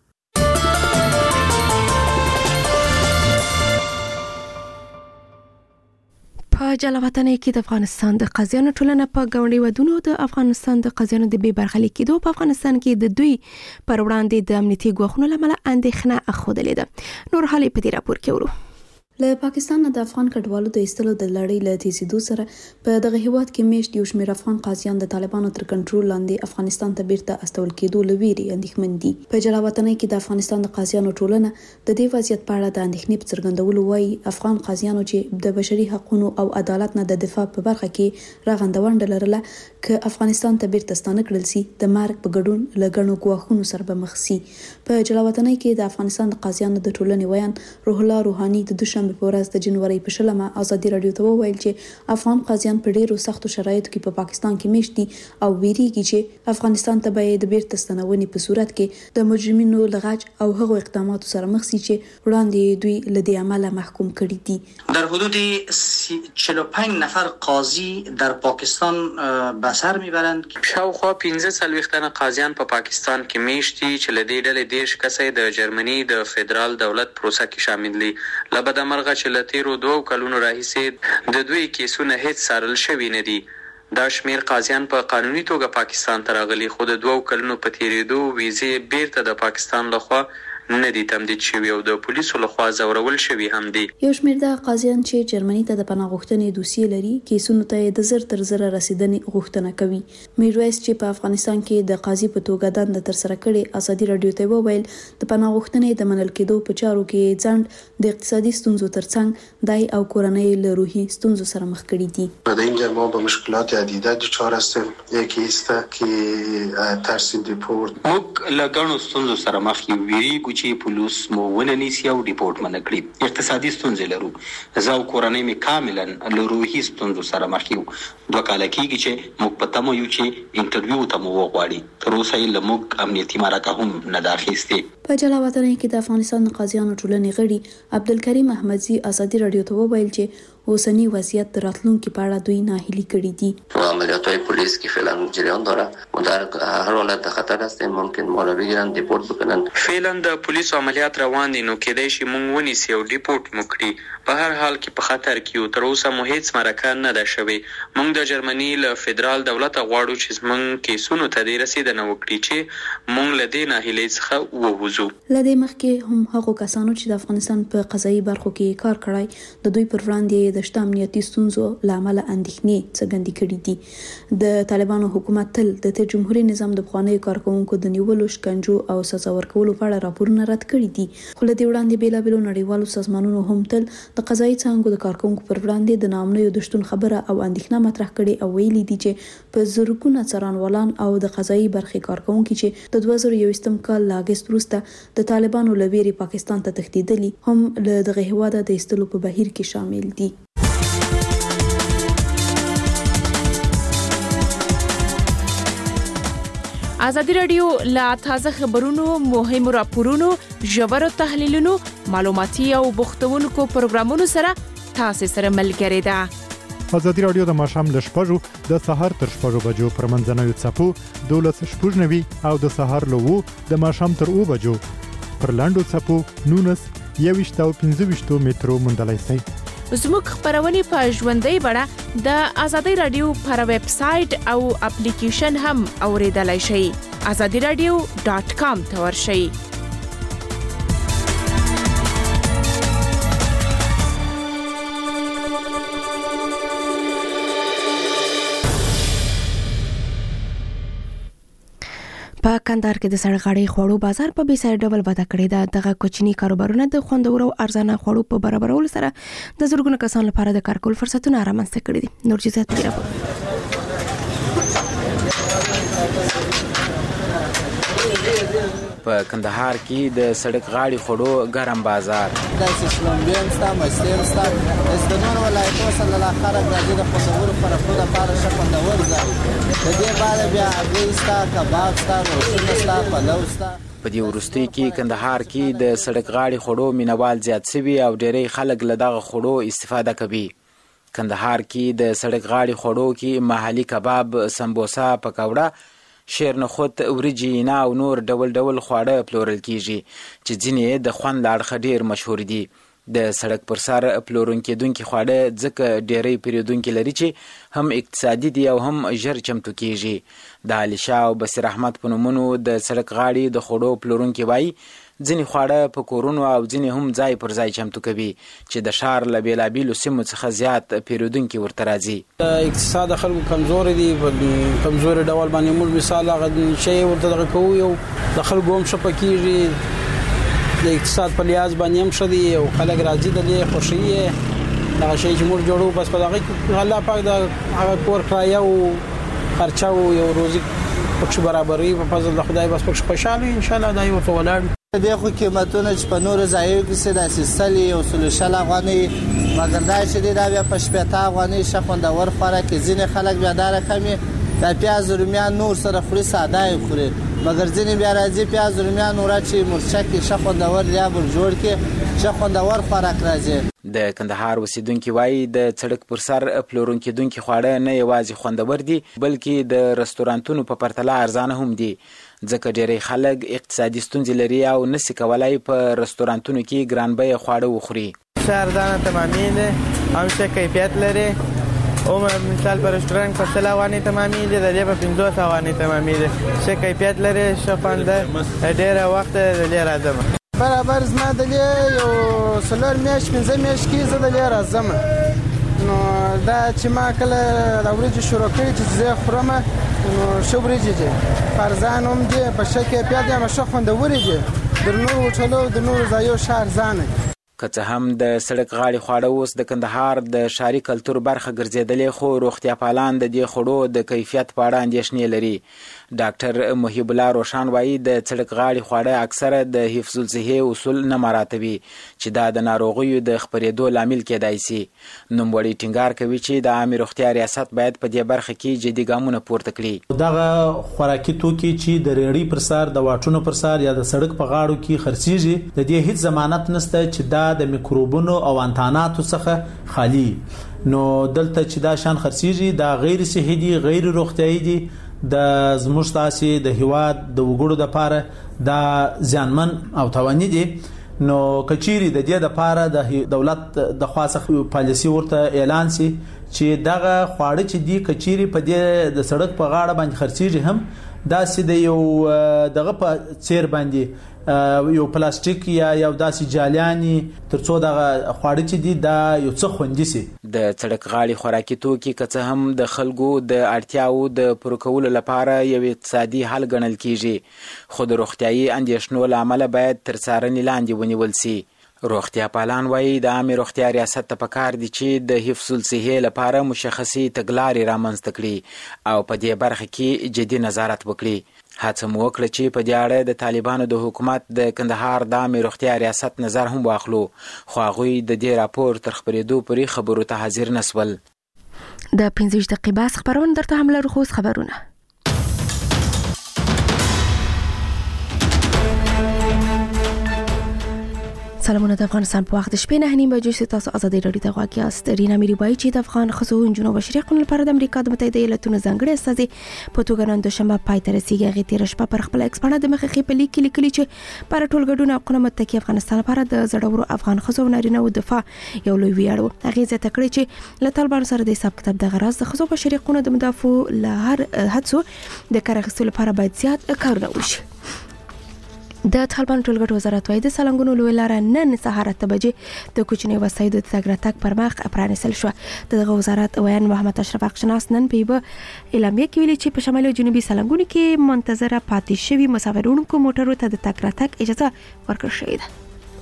په جلاوطنۍ کې د افغانستان د قاضیانو ټولنه په ګاونډي ودونو د افغانستان د قاضیانو د بې برخلیک کېدو په افغانستان کې د دوی پر وړاندې د امنیتي ګواښونو له امله اندېښنه ښودلې ده. نور حالې په دې راپور کې ورو. له پاکستان د افغان کډوالو د ایستلو د لړۍ له تیزیدو سره په دغه هیواد کې میشت یو شمېر افغان قاضیان د طالبانو تر کنټرول لاندې افغانستان ته بیرته استول کېدو له ویرې اندېښمن دي. په جلاوطنۍ کې د افغانستان د قاضیانو ټولنه د دې وضعیت په اړه د اندېښنې په څرګندولو وایي افغان قاضیانو چې د بشري حقوقو او عدالت نه د دفاع په برخه کې راغنده ونډه لرله که افغانستان ته بیرته ستانه کړل سي د مرګ په ګډون له ګڼو ګواښونو سره به مخ سي. په جلاوطنۍ کې د افغانستان د قاضیانو د ټولنې ویان روح الله روحاني د دوشنبه په ورځ د جنوري په شلمه ازادي رادیو ته وویل چې افغان قاضیان په ډیرو سختو شرایطو کې په پاکستان کې میشت دي او ویریږي چې افغانستان ته به د بیرته ستنونې په صورت کې د مجرمینو لغچ او هغو اقداماتو سره مخ سي چې وړاندې دوی له دې عمله محکوم کړي دي. در حدود چهل و پنج نفر قاضی در پاکستان به سر میبرند. شاوخوا پنځه څلوېښت تنه قاضیان په پاکستان کې میشت دي چې له دې ډلې دېرش کسه د جرمني د فدرال دولت پروسه کې شامل دي. له بدمرغه چې له تیرو دوه کلونو راهیسې د دوی کیسونه هیڅ څارل شوي نه دي. دا شمیر قاضیان په قانوني توګه پاکستان ته راغلي خو د دوه کلونو په تیریدو ویزې بیرته د پاکستان لخوا نه دي تمدید شوي او د پولیسو لخوا ځورول شوي هم دي. یو شمېر د قاضیان چې جرمني ته د پناه غوښتنې دوسیې لري کیسونو ته د زر تر زره رسیدنې غوښتنه کوي. میرویس چې په افغانستان کې د قاضي په توګه دنده ترسره کړې ازادي رادیو ته وویل د پناه غوښتنې د منل کېدو په چارو کې ځنډ د اقتصادي ستونزو ترڅنګ دای او کورنۍ له روحي ستونزو سره مخ کړي دي. در اینجا ما با مشکلات عدیده دچار هستیم. یکی است که ترسیم دیپورت موږ له ګڼو ستونزو سره مخ یو ویریږو چې پولیس مو ونه نیسي او ریپورت منه کړي. اقتصادي ستونزې لرو. زه او کورنۍ مې کاملا له روحي ستونزو سره مخ یو. دوه کاله کېږي چې موږ په تمه یو چې انټرویو ته مو وغواړي. تر اوسه یې له موږ امنیتي مرکه هم نه ده اخیستې. په جلاوطنۍ کې د افغانستان د قاضیانو ټولنې غړي عبدالکریم احمدزي ازادي رادیو ته وویل چې اوسنی وضعیت د راتلونکي په اړه دوی ناهیلي کړي دي. عملیات‌های پلیس که فعلا جریان داره و در هر حالت در خطر هستیم ممکن ما را بگیرن دیپورت بکنن. فعلا د پولیسو عملیات روان دي نو کېدای شي مونږ ونیسي او ډیپورت مو کړي. په هر حال کې په خطر کې یو. تر اوسه مو هیڅ مرکه نه ده شوې. مونږ د جرمني له فدرال دولت غواړو چې زمونږ کیسونو ته دې رسیدنه وکړي چې مونږ له دې ناهیلۍ څخه ووځو. له دې مخکې هم هغو کسانو چې د افغانستان په قضایي برخو کې کار کړی د دوی پر وړاندې کې د شته امنیتي ستونزو لامل اندېښنې څرګندې کړې دي. د طالبانو حکومت تل د تیر جمهوریت نظام د پخوانیو کارکونکو د نیولو، شکنجو او سزا ورکولو په اړه راپورونه رد کړي دي. خو له دې وړاندې بیلابیلو نړیوالو سازمانونو هم تل د قضایي څانګو د کارکونکو پر وړاندې د ناامنیو د شتون خبره او اندېښنه مطرح کړي او ویلي دي چې په زرګونه څارنوالان او د قضایي برخې کارکونکو چې د دوه زره یوویشتم کال له اګست وروسته د طالبانو له ویرې پاکستان ته تښتېدلي هم له دغه هیواده د ایستلو په بهیر کې شامل دي. ازادي راډیو لا تازه خبرونو، مهمو راپورونو، ژورو تحلیلونو، معلوماتي او بوختونکو پروګرامونو سره تاسو سره ملګری ده. ازادي راډیو د ماښام له شپږو د سهار تر شپږو بجو پر منځنوي څپو دولس شپږ نوي او د سهار له وو د ماښام تر اوه بجو پر لاندو څپو نونس یوویشت او پنځه ویشت مترو موندلای شئ. زموږ خبرونه په ژوندۍ بڼه د ازادي راډیو پر ویب سټ او اپلیکیشن هم اوریدلای شئ. ازادي راډیو ډاٹ کام ته ورشئ. په کندهار کې د سړکغاړي خوړو بازار په بي سای ډول وده کړې ده. دغه کوچني کاروبارونه د خوندورو ارزانه خوړو په برابرولو سره د زرګونو کسانو لپاره د کار کول فرصتونه رامنځته کړي دي. نور جزئیات پکې راغلي. په کندهار کې د سړک غاړي خوړو ګرم بازار د اسلامبین ستا مستر ستا د نور ولایتو سره له خارج راځي د خوندورو خوراکو لپاره ښه خوندور ځای د دې باندې بیا هګۍ ستا، کباب ستا، روټونه ستا، پلو ستا. په دې وروستي کې کندهار کې د سړک غاړي خوړو مینوال زیات شوي او ډېری خلک له دغه خوړو استفاده کوي. کندهار کې د سړک غاړي خوړو کې محلي کباب، سمبوسا، پکوړه، شیرنخود، وریجې، نه او نور ډول ډول خواړه پلورل کیږي چې ځینې د خوند له اړخه ډېر مشهور دي. د سړک پر سر پلورونکي دونکي خواړه ځکه ډېری پیرودونکي لري چې هم اقتصادي دي او هم ژر چمتو کیږي. د علي شاه او بصیر احمد په نومونو د سړک غاړي د خوړو پلورونکي وایي ځینې خواړه په کورونو او ځینې هم ځای پر ځای چمتو کوي چې د ښار له بېلابېلو سیمو څخه زیات پیرودونکي ورته راځي. اقتصاد خلکو کمزوري دي، په کمزوري ډول باندې موږ مثال هغه شی ورته دغه کوو یو د خلکو هم ښه پکېږي، د اقتصاد په لحاظ باندې هم ښه دي او خلک راځي د دې خوښي یې دغه شی چې موږ جوړو بس په دغه کې الله پاک د هغه کور کرایه او خرچه او یو روزي پکې برابري په فضل د خدای بس پکې خوشاله ان شاء الله دا یو څه ولاړ. د خو قیمتونه چې په نور ځایو کې سي د سیستلي او سلوشل افغاني مګر دا چې دا بیا په شپږ افغاني شخوندور خوراک ځینې خلک بیا دا رقمي د پیاز رومیان نور سره خوري ساده خوري مګر ځینې بیا راځي پیاز رومیان نور چې مرچک شخوندور یا بل جوړ کې شخوندور خوراک راځي. د کندهار اوسیدونکي وایي د سړک پر سر پلورونکي دونکي خواړه نه یوازې خوندور دي بلکې د رستورانتونو په پرتله ارزانه هم دي ځکه ډېری خلک اقتصادي ستونزې لري او نشي کولای په رستورانتونو کې ګران بیه خواړه وخوري. ارزانه تمامي ده، هم ښه کیفیت لري. او مثال په رستوران په سل افغاني تمامي ده، د دې په پنځوس افغاني تمامي ده. ښه کیفیت لري، ښه خوند ده، ډېر وخت د دې راځم. برابر زما د دې یو څلور میاشت پنځه میاشت کې زه د دې راځم. نو دا چې ما کله د ورځې شروع کړې چې زه خورم نو ښه ورځې دي، ارزان هم دي، په ښه کیفیت دي، ښه خوندورې دي. د نورو هوټلو د نورو ځایو ښه ارزانه دي. که څه هم د سړک غاړي خواړه اوس د کندهار د ښاري کلتور برخه ګرځېدلې خو روغتیا پالان د دې خوړو د کیفیت په اړه اندېښنې لري. ډاکټر محیب الله روشان وایي د سړک غاړي خواړه اکثره د حفظ الصحې اصول نه مراعاتوي چې دا د ناروغیو د خپرېدو لامل کېدای شي. نوموړی ټینګار کوي چې د عامه روغتیا ریاست باید په دې برخه کې جدي ګامونه پورته کړي. دغه خوراکي توکي چې د ریړۍ پر سر، د واټونو پر سر یا د سړک په غاړو کې خرڅېږي د دې هیڅ ضمانت نشته چې دا د میکروبونو او انتاناتو څخه خالی. نو دلته چې دا شان خرڅېږي دا غیر صحي دي، غیر روغتیایي دي، د زموږ تاسې د هیواد د وګړو لپاره دا زیانمن او تاواني دي. نو کچيري د دې لپاره د دولت د خاصه پالیسي ورته اعلان سي چې دغه خواړه چې دي کچيري په دې د سړک په غاړه باندې خرڅېږي هم دا سي د یو دغه په چیر باندې یو پلاستیک یا یو داسې جالیانی ترڅو د خواړه چې دي دا یو څه خوندي سي. د سړک غاړي خوراکي توکي که څه هم د خلکو د اړتیاو د پوره کولو لپاره یو اقتصادي حل ګڼل کیږي، خو د روغتیايي اندېښنو له امله باید تر څارنې لاندې ونیول سي. روغتیا پالان وایي د عامې روغتیا ریاست ته پکار دي چې د حفظ الصحې لپاره مشخصي تګلارې رامنځته کړي او په دې برخه کې جدي نظارت وکړي. هڅه مو وکړه چې په دې اړه د طالبانو د حکومت د کندهار د عامې روغتیا ریاست نظر هم واخلو، خو هغوی د دې راپور تر خپرېدو پورې خبرو ته حاضر نسول. د پنځه دقیقې بس خبرونه درته هم لرو، خو خبرونه سلامونه. د افغانستان په وخت شپې نه نیم بجې تاسو ازادي رادیو ته غواړئ یاست. رینا میری وایي چې د افغان ښځو نجونو بشري حقوقو لپاره د امریکا د متحده ایالاتونو ځانګړي استازي په توګه نن دوشنبه پای ته رسیږي. هغې تېره شپه پر خپل ایکس پاڼه د مخکې په لیک کې لیکلي چې پر ټولګډون حقوقو متکي افغانستان لپاره د زړورو افغان ښځو او نارینه‌و دفاع یو لوی ویاړ و. هغې زیاته کړې چې له طالبانو سره د حساب کتاب دغه راز د ښځو بشري حقوقو د مدافعو له هر هڅو د کار اخیستلو لپاره باید زیات کارونه وشي. د طالبان ټولګټ وزارت وايي د سالنګونو لوی لار نن سهار اته بجې د کوچنی وسایدو د تګ راتګ پر مخ پرانیستل شو. دغه وزارت ویان محمد اشرف اقشناس نن په یوه اعلامیه کې ویلي چې په شمالي او جنوبي سالنګونو کې منتظره پاتې شوي مسافرونکو موټرو ته د تګ راتګ اجازه ورکړل شوې ده.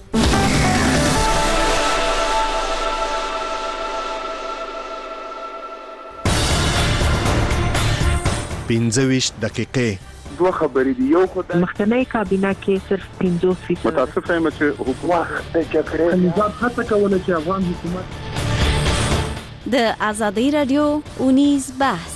پنځه ویشت دقیقې دوه خبرې دي. یو خو د مخکنی کابینه کې صرف پنځه فیصد متاسفه یم چې حکومت د جګړې نظام هڅه کوله چې افغان حکومت د ازادي رادیو اونیز بحث.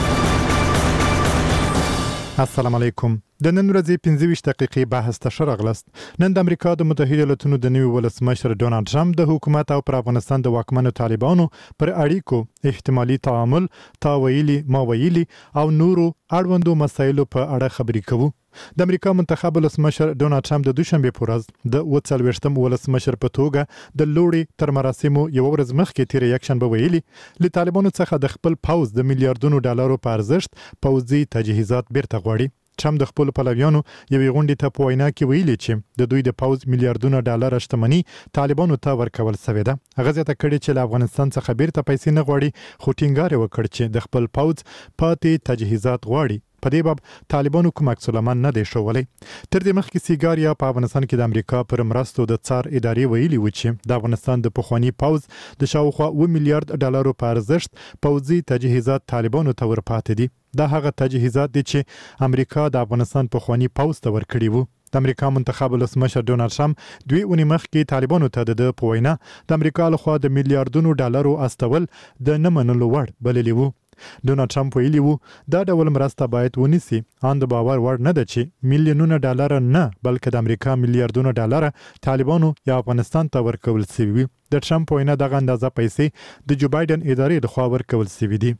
السلام علیکم. د نن ورځې پنځه ویشت دقیقې بحث ته ښه راغلاست. نن د امریکا د متحده ایالاتونو د نوي ولسمشر ډونالډ ټرمپ د حکومت او پر افغانستان د واکمنو طالبانو پر اړیکو احتمالي تعامل، تاویلي ماویلي او نورو اړوندو مسایلو په اړه خبرې کوو. د امریکا منتخب ولسمشر ډونالډ ټرمپ د دوشنبه په ورځ د اووه څلوېښتم ولسمشر په توګه د لوړې تر مراسمو یو ورځ مخکې تیر یکشنبه ویلي له طالبانو څخه د خپل پوځ د میلیارډونو ډالرو په ارزښت پوځي تجهیزات بیرته غواړي. ټرمپ د خپل پلویانو یوې غونډې ته په وینا کې ویلي چې د دوی د پوځ میلیارډونو ډالر شتمني طالبانو ته ورکول شوې ده. هغه زیاته کړې چې له افغانستان څخه بیرته پیسې نه غواړي، خو ټینګار وکړ چې د خپل پوځ پاتې تجهیزات غواړي. په دې باب طالبانو کوم عکس العمل نه دی ښوولی. تر دې مخکې سیګاریا په افغانستان کې د امریکا پر مرستو د څار ادارې ویلي و چې د افغانستان د پخواني پوځ د شاوخوا اووه میلیارډ ډالرو په ارزښت پوځي تجهیزات طالبانو ته ورپاتې دي. دا هغه تجهیزات دي چې امریکا د افغانستان پخواني پوځ ته ورکړي وو. د امریکا منتخب ولسمشر ډونالډ ټرمپ دوی اونۍ مخکې طالبانو ته د په وینا د امریکا لخوا د میلیارډونو ډالرو استول د نه منلو وړ بللی وو. ډونالډ ټرمپ ویلي وو دا ډول مرسته باید ونیسي. ان د باور وړ نه ده چې میلیونونه ډالر نه بلکې د امریکا میلیارډونو ډالر طالبانو یا افغانستان ته ورکول شوي وي. د ټرمپ وینا دغه اندازه پیسې د جو بایدن ادارې لخوا ورکول شوي دي.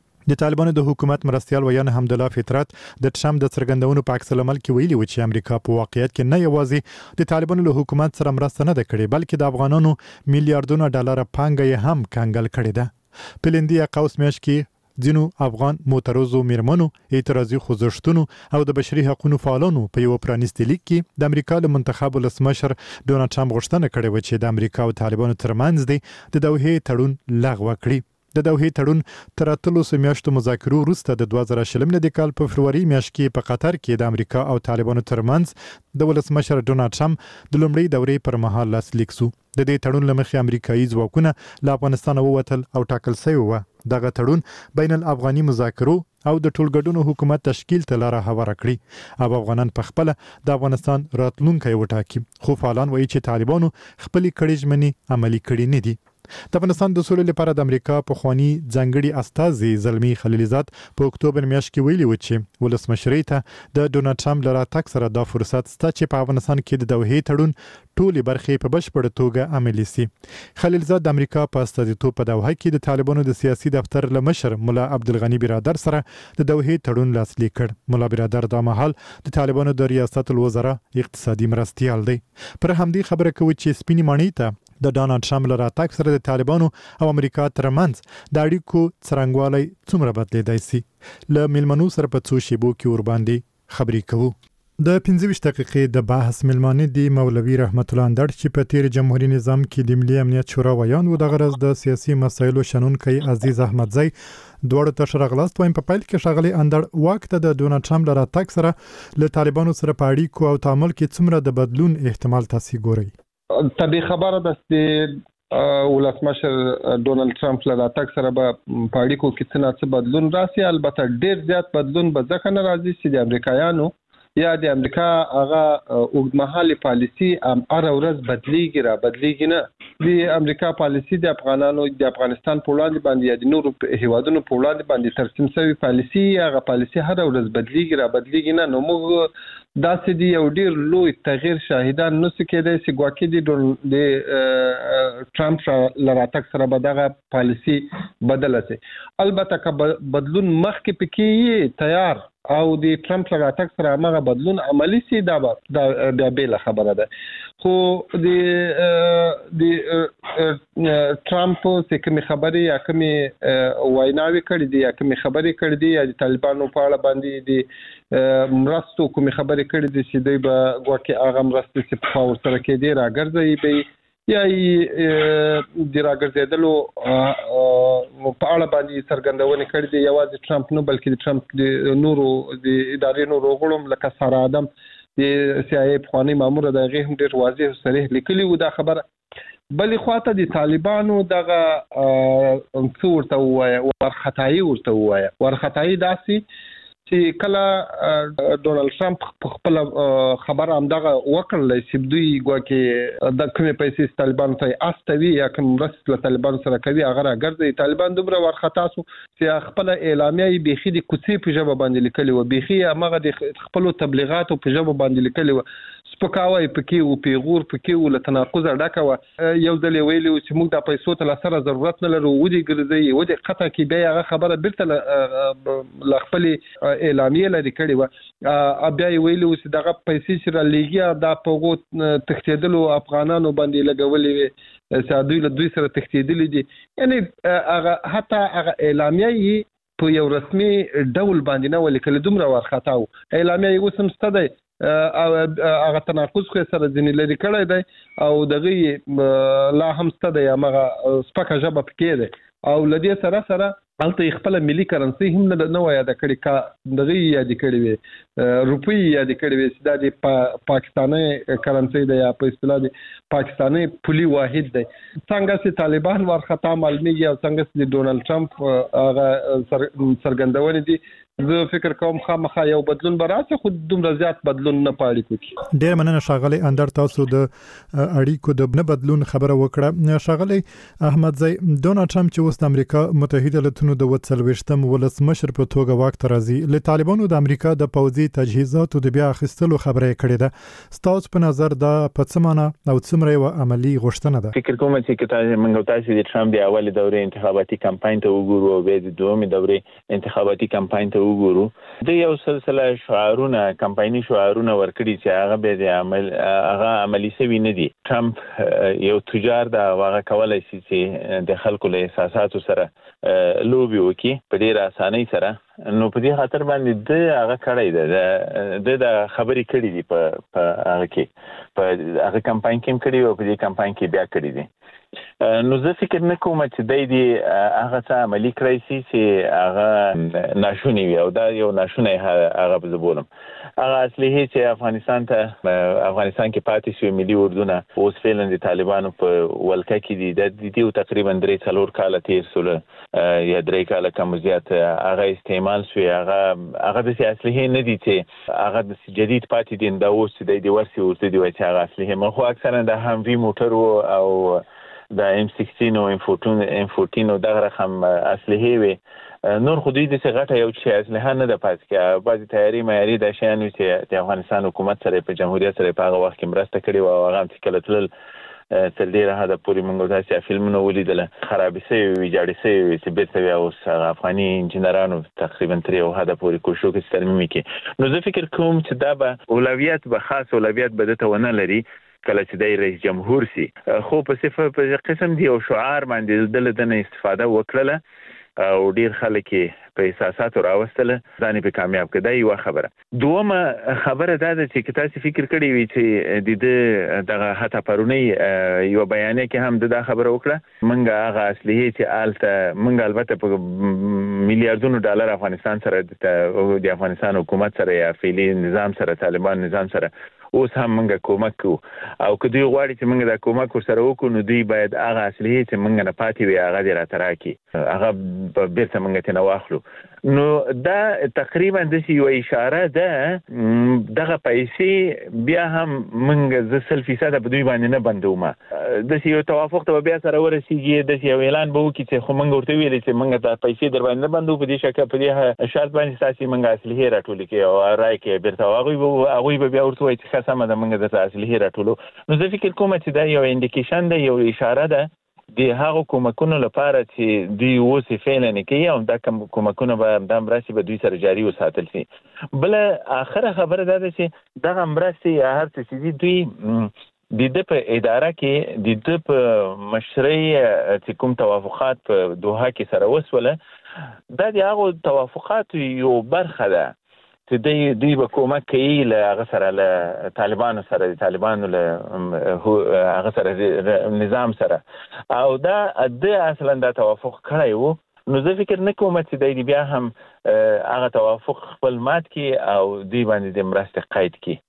د طالبانو د حکومت مرستیال ویان حمدالله فطرت د ټرمپ د څرګندونو په عکس العمل کې ویلي و چې امریکا په واقعیت کې نه یوازې د طالبانو له حکومت سره مرسته نه ده کړې بلکې د افغانانو میلیارډونو ډالر پانګه یې هم کنګل کړې ده. په لندي قوس میاشت کې ځینو افغان معترضو میرمنو، اعتراضي خوځښتونو او د بشري حقوقو فعالانو په یو پرانیستي لیک کې د امریکا له منتخب ولسمشر ډونالډ ټرمپ غوښتنه کړې و چې د امریکا او طالبانو ترمنځ د دوحې تړون لغوه کړي. د دوحې تړون تر اتلسو میاشتو مذاکرو وروسته د دوه زره شلم د کال په فبروري میاشت کې په قطر کې د امریکا او طالبانو ترمنځ د ولسمشر ډونالډ ټرمپ د لومړۍ دورې پر مهال لاسلیک شو. د دې تړون له مخې امریکایي ځواکونه له افغانستان ووتل او ټاکل شوی و. دغه تړون بین الافغاني مذاکرو او د ټولګډونو حکومت تشکیل ته لاره هواره کړي او افغانان په خپل د افغانستان راتلونکی وټاکي. خو فعالان وایي چې طالبانو خپل کړي ژمنې عملي کړي نه دي. د افغانستان د سولې لپاره د امریکا پخوانی ځانګړي استازي زلمی خلیلزاد په اکتوبر میاشت کې ویلي و چې ولسمشرۍ ته د ډونالډ ټرمپ له راتګ سره دا فرصت شته چې په افغانستان کې د دوحې تړون ټولې برخې په بشپړه توګه عملي سي. خلیلزاد د امریکا په استازیتوب په دوحه کې د طالبانو د سیاسي دفتر له مشر مولا عبدالغني برادر سره د دوحې تړون لاسلیک کړ. مولا برادر دا مهال د طالبانو د ریاست الوزرا اقتصادي مرستیال دی. پر همدې خبره کوي چې سپینې ماڼۍ ته د ډونالډ ټرمپ له راتګ سره د طالبانو او امریکا ترمنځ د اړیکو څرنګوالی څومره بدلیدای سي. له میلمنو سره په څو شیبو کې ورباندې خبرې کوو. د پنځه ویشت دقیقې د بحث ملمانه دی مولوي رحمت الله اندړ چې په تیر جمهوریت نظام کې د ملي امنیت شورا ویان و د غرض د سیاسي مسایلو شنونکي عزیز احمدزی دوړو ته شرغلاست وایم په پیل کې شغلي اندړ وخت د ډونالد ټرمپ لپاره تک سره له طالبانو سره په اړیکو او تعامل کې څومره د بدلون احتمال تاسو ګورئ. طبي خبره ده چې ولسمشر ډونالد ټرمپ له تک سره به په اړیکو کې څه نه څه بدلون راسي. البته ډیر زیات بدلون به ځکه نه راځي چې د امریکایانو یا د امریکا هغه اوږدمهاله پالیسی هر ورځ بدلیږي را بدلیږي نه. د امریکا پالیسی د افغانانو د افغانستان په وړاندې باندې یا د نورو هیوادونو په وړاندې باندې ترسیم شوی پالیسی هغه پالیسی هر ورځ بدلیږي را بدلیږي نه. نو موږ داسې دی یو ډیر لوی تغییر شاهدان نو څه کېدای چې ګواکې د د ټرمپ لراتک سره به دغه پالیسی بدله شي. البته که بدلون مخکې پکې تیار او د ټرمپ لراتک سره هغه بدلون عملی سي دا بیا بیل خبره ده. خو د د ټرمپ څخه کوم خبري یا کوم ویناوي کړې دي یا کوم خبري کړې دي یا د طالبانو په اړه باندې د مرستو کوم خبري کړې دي چې دوی به ګواکې هغه مرستې چې په ور سره کې دي راګرځي به یا د راګرځېدلو په اړه باندې څرګندونه کړې دي. یوازې ټرمپ نه بلکې د ټرمپ د نورو د ادارې نورو غړو لکه سارا ادم د سی آی ای پخوانی مامور د هغه هم ډیر واضح او صریح لیکلي و دا خبره. بلې خواته د طالبانو دغه څه ورته وایي ورختایي ورته وایي ورختایي داسي چې کله ډونالد ټرمپ په خپل خبر هم دغه وکړل چې دوی ګواکې د کومې پیسې طالبانو ته استوي یا کوم مرسته له طالبانو سره کوي هغه راګرځي. طالبان دومره ورختاسو چې خپل اعلامیه بيخي د کوڅې په ژبه باندې لیکلي و بيخي هغه د خپل تبلیغاتو په ژبه باندې لیکلي و سپکاوی پکې او پیغور پکې او له تناقض ډکه و. یو ځل ویلي چې موږ د پیسو ته سره ضرورت نه لرو ودی ګرځي ودی قطع کې بیا هغه خبره بیرته ل خپل اعلامیه لري کړي و. بیا ویلي چې دغه پیسې چې را لګي دا په تختیدلو افغانانو باندې لګولې سادوی له دوی سره تختیدلې دي. یعنی هغه حتی هغه اعلامیه په یو رسمي ډول باندې نه ولیکل دومره ورخطاو. اعلامیه اوس هم ستده او هغه تناقض خو سره ځنې لري کړی دی او دغه لا هم ستده یا مغه سپکه ژبه پکې ده او لدی سره سره الته خپل ملي کرنسي هم نه وای دا کړي کا دغه یاد کړي وي روپی یاد کړي وي چې د پاکستاني کرنسي د یا په اصطلاح د پاکستاني پولي واحد دی. څنګه چې طالبان ورخطا معلومیږي او څنګه چې ډونالد ټرمپ هغه سرګندونه دي زه فکر کوم خامخا یو بدلون براسه خو دومره زیات بدلون نه پاړي کوي. ډیر مننه شاغلي اندر تاسو د اړیکو د نه بدلون خبره وکړه. شاغلي احمدزی ډونالد ټرمپ چې اوس د امریکا متحده ایالاتونو د وڅلويشتم ولسمشر په توګه واک ته راځي له طالبانو د امریکا د پوځي تجهیزاتو د بیا اخیستلو خبره کړې ده. ستاسو په نظر دا په څه معنی او څومره و عملی غوښتنه ده؟ فکر کوم چې کله موږ تاسو د ټرمپ د اول دورې انتخاباتي کمپاین ته وګورو او د دومره دورې انتخاباتي کمپاین ته وګورو د یو سلسله شعارونه کمپایني شعارونه ورکړي چې هغه به د عمل هغه عملی سوي نه دي. ټرمپ یو تجار دا واغه کولای شي چې د خلکو له احساساتو سره لوبي وکي په ډیر اسانۍ سره. نو په دې خاطر باندې د هغه کړی ده د خبرې کړې دي په هغه کې په هغه کمپاین کې کړی او په دې کمپاین کې بیا کړی دي. نو زه فکر نه کوم چې د دې هغه څه عملی کړی شي چې هغه ناشونی وي او دا یو ناشونی هغه به بولم. هغه اصلي چې افغانستان ته افغانستان کې پاتې شو ملي اردونه اوس فعلا د طالبانو په ولکه کې دي د دې تقریبا درې څلور کال تیر سول یا درې کال کم زیات هغه استعمال شو. هغه هغه د اصلي نه دي چې هغه د جدید پاتې دي دا اوس د دې ورسي ورته دی چې هغه اصلي مخ اکثرا د هم وی موټر او د ام سیکسټین او ام فورټین او دغه رقم اصلي وي. نور خو دې د څنګه یو چې اصلي نه د پاتې کې بعضی تیاری معیاري د شان چې د افغانستان حکومت سره په جمهوریت سره په هغه وخت کې مرسته کړې او هغه هم چې کله تل تل ډیره هدا پوری منګو داسې فلمونه ولیدل خرابې سوي ویجاړې سوي چې به سوي او افغاني انجنیرانو تقریبا تر یو هدا پوری کوشش کوي ترمیم کې. نو زه فکر کوم چې دا به اولویت به خاص اولویت به ته ونه لري کله چې د رئیس جمهور سي. خو په صفه په قسم دی او شعار باندې د دنه استفاده وکړه او ډیر خلک په احساساتو راوستل ځان په کامیاب کړي یو خبره. دومه خبره دا ده چې تاسو فکر کړی وي چې د دې دغه هټه پرونی یو بیان کې هم دا خبره وکړه منګه هغه اصلي چې آلته منګه البته په میلیارډونو ډالر افغانستان سره د افغانستان حکومت سره یا فعلی نظام سره طالبان نظام سره اوس هم منګه کومک کو او که دوی غواړي چې منګه د کومک سره وکړو نو دوی باید هغه اصلي چې منګه نه پاتې وي هغه د راتراکي هغه بیرته منګه ته نواخلو. نو دا تقریبا د یو اشاره ده دغه پیسې بیا هم منګه ز سل فیصد په دوی باندې نه بندومه د یو توافق ته بیا سره ورسیږي د یو اعلان به وکړي چې خو منګه ورته ویل چې منګه د پیسې در باندې بندو په دې شکه په دې شرط باندې تاسو منګه اصلي راټول کې او راي کې بیرته هغه هغه بیا ورته وایي چې سمه د منګه د اصلي راټولو. نو زه فکر کوم چې دا یو انډیکیشن ده یو اشاره ده د هغه کومکونو لپاره چې دوی اوس فعلا نه کوي او دا کومکونه به د مرستې به دوی سره جاري وساتل شي. بل اخره خبره ده چې دغه مرستې هر څه چې دوی د د په اداره کې د د په مشرۍ چې کوم توافقات په دوحه کې سره وسوله دا د هغه توافقات یو برخه ده چې دوی دوی به کومک کوي له هغه سره له طالبانو سره د طالبانو له هغه سره نظام سره او دا د اصلا دا توافق کړی وو. نو زه فکر نه کوم چې دوی بیا هم هغه توافق خپل مات کی او دوی باندې د مرستې قید کی.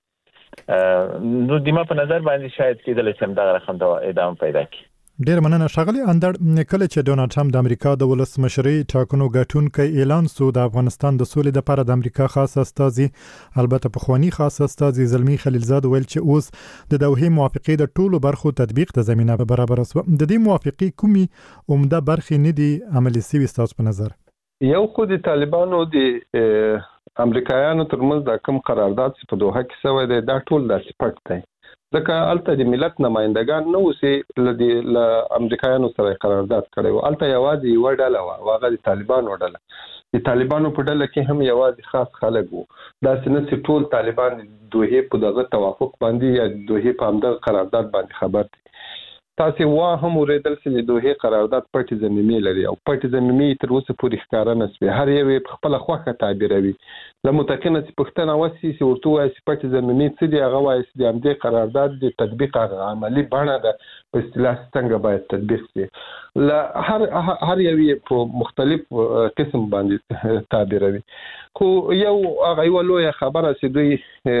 نو د ما په نظر باندې شاید کېدل چې دا رقم دا ادامه پیدا کی. ډیر مننه ښاغلی اندړ. کله چې ډونالډ ټرمپ د امریکا د ولسمشرۍ ټاکنو ګټونکی اعلان سو د افغانستان د سولې لپاره د امریکا خاص استازي البته پخوانی خاص استازي زلمی خلیلزاد ویل چې اوس د دوحې موافقې د ټولو برخو تطبیق ته زمينه برابر شوه. د دې موافقې کومي عمده برخې نه دي عملي شوي ستاسو په نظر؟ یو خو د طالبانو د امریکایانو ترمنځ د کوم قرارداد په دوحه کې شوی دی دا ټول د سپټ دی ځکه الته د ملت نمائندگان نو سي لدی ل امریکایانو سره قرارداد کړی و. الته یوازې یو ډله و هغه د طالبانو ډله د طالبانو په ډله کې هم یوازې خاص خلک وو. دا څنګه ټول طالبان دوه په دغه توافق باندې یا دوه په همدغه قرارداد باندې خبر دي. تاسو وا هم ورېدل چې دوه قرارداد پټ ضمیمې لري او پټ ضمیمې تر اوسه پورې ښکارا نه سوي. هر یو په خپل خوخه تعبیروي. لمتقنه چې پښتنه وسی چې ورته وایي چې پټ ضمیمې څه دی هغه وایي چې د همدې قرارداد د تطبیق عملی بڼه ده په اصطلاح څنګه باید تطبیق شي. ل هر هر یو په مختلف قسم باندې تعبیروي. خو یو هغه یو لوی خبره چې دوی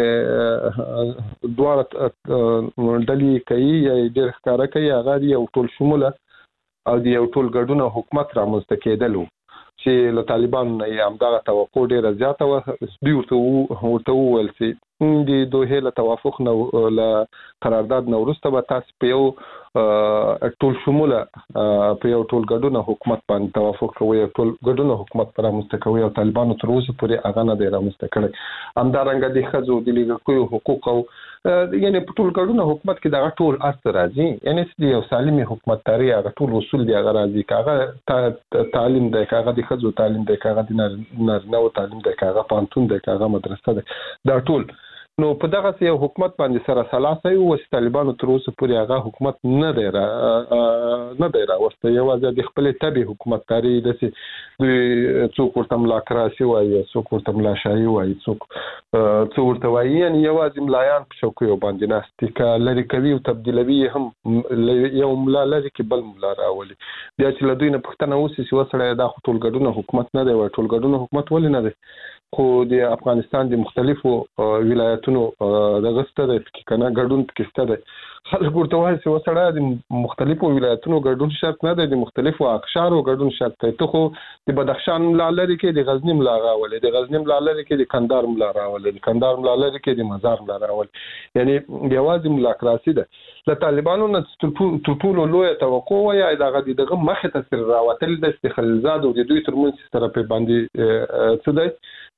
دوه ډلې کوي یا ډېر ښکارا کوي هغه یو ټول شموله او د یو ټول ګډونه حکومت رامنځته کېدل چې له طالبان نه همدغه توقع ډیره زیاته و. دوی ورته ورته وویل چې د دوه له توافق نه له قرارداد نه وروسته به تاسو په یو ټول شموله په یو ټول ګډونه حکومت باندې توافق کوي. ټول ګډونه حکومت پر رامنځته کوي او طالبانو تر اوسه پورې هغه نه دی رامنځته کړی. همدارنګه د ښځو د لیږدیو حقوق او یعنی په ټول ګډونه حکومت کې دغه ټول اثر راځي. یعنی چې یو سالمي حکومتداري هغه ټول اصول دی هغه راځي کاغه تعلیم دی کاغه د ښځو تعلیم دی کاغه د نارینه او تعلیم دی کاغه پانتون دی کاغه مدرسه دی دا ټول. نو په دغه یو حکومت باندې سره سلاسه یو وس طالبانو تر اوسه پورې هغه حکومت نه دی را نه دی را وسته یوازې د خپل تبي حکومتداري د څوک ورته ملاکراسي وایي څوک ورته ملاشایي وایي څوک څو ورته وایي یعنی یوازې ملایان په شوکیو باندې ناستي کا لری کوي او تبدیلوي هم یو ملا لري کې بل ملا راولي. بیا چې لدوی نه پښتنه اوسې چې وسړی دا ټول ګډونه حکومت نه دی وای ټول ګډونه حکومت ولې نه دی خو د افغانستان د مختلفو ولایتونو د غسته د کنه ګډون کېسته ده. خلک ورته وایي چې وسړی د مختلفو ولایتونو ګډون شرط نه دی د مختلفو اقشارو ګډون شرط دی. ته خو د بدخشان ملا لري کې د غزنی ملا راولي د غزنی ملا لري کې د کندهار ملا راولي د کندهار ملا لري کې د مزار ملا راولي. یعنی یوازې ملاکراسي ده. له طالبانو نه تر ټولو لوی توقع وایي دغه دغه مخه ته سر راوتل د خلیلزاد او د دوی ترمنځ سره په باندې څه دی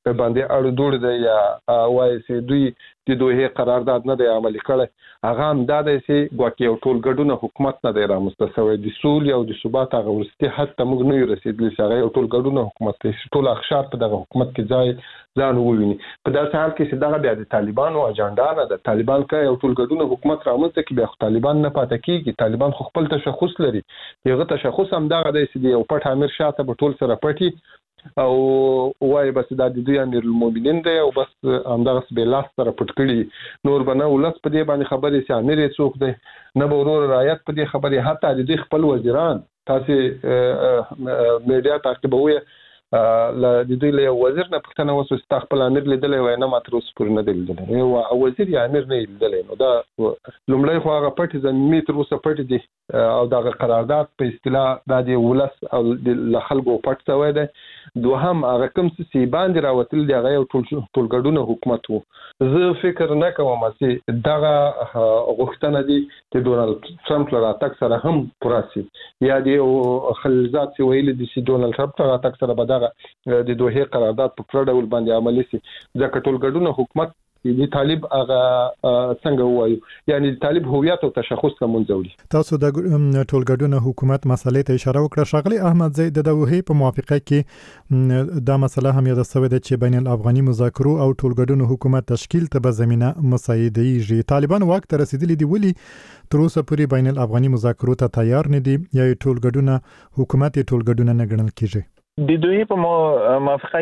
باندې اړو دوړ دی یا وایي چې دوی د دوه قرارداد نه دی عملي کړی هغه هم دا دی چې ګواکې یو ټولګډونه حکومت نه دی رامنځته شوی د سولې او د ثبات هغه وروستي حد ته موږ نه یو رسېدلی چې هغه یو ټولګډونه حکومت دی چې ټول اقشار په دغه حکومت کې ځای ځان وویني په داسې حال کې چې دغه بیا د طالبانو اجنډا نه ده طالبان که یو ټولګډونه حکومت رامنځته کړي بیا خو طالبان نه پاتې کېږي طالبان خو خپل تشخص لري هغه تشخص هم دغه دی چې د یو پټ امیر شاته به ټول سره پټي او وای بس دا د دوی امیر المؤمنین دی او بس همدغه به لاس سره پټ کړي نور به نه ولس په دې باندې خبرې چې امیر یې څوک دی نه به ورور رعایت په دې خبرې حتی د دوی خپل وزیران تاسې میډیا تعقیبوي ل د دوی له وزیر نه پښتنه وسو استخبار امیر لیدلې وای نه ماتر اوس پر نه لیدلې یو وزیر یا امیر نه لیدلې نو دا لومړی خو هغه پټ زمینی تر اوسه پټ دي او دا قرارداد په اصطلاح د دې ولس او د خلکو پټ شوی دی دوهم هغه کوم څه باندې راوتل دی هغه ټول ټولګډونه حکومت وو زه فکر نه کوم چې دغه غوښتنه دي چې ډونالد ټرمپ لراتک سره هم پراسي یا دی خلزات چې ویل دي چې ډونالد ټرمپ لراتک سره به د دوه قرارداد په کړه ډول باندې عملي سي ځکه ټولګډونه حکومت د طالب هغه څنګه وایو یعنی طالب هویت او تشخص ته منځوري تاسو د ټولګډونه حکومت مسلې ته اشاره وکړه ښاغلي احمد زید د دوه په موافقه کې دا مسله هم یاد شوې ده چې بین الافغاني مذاکرو او ټولګډونه حکومت تشکیل ته به زمينه مساعدېږي طالبان وخت ته رسیدلي دي ولي تر اوسه پورې بین الافغاني مذاکرو ته تیار نه دي یا ټولګډونه حکومت ټولګډونه نه ګڼل کیږي د دوی په موافقه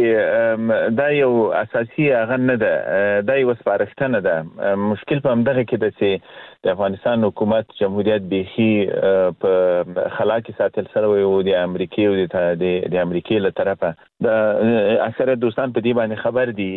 کې دا یو اساسي هغه نه ده دا یو سپارښتنه ده مشکل په همدغه کې ده چې د افغانستان حکومت جمهوریت بيخي په خلا کې ساتل سره او د امریکای او د د امریکای له طرفه د اکثره دوستان په دې باندې خبر دي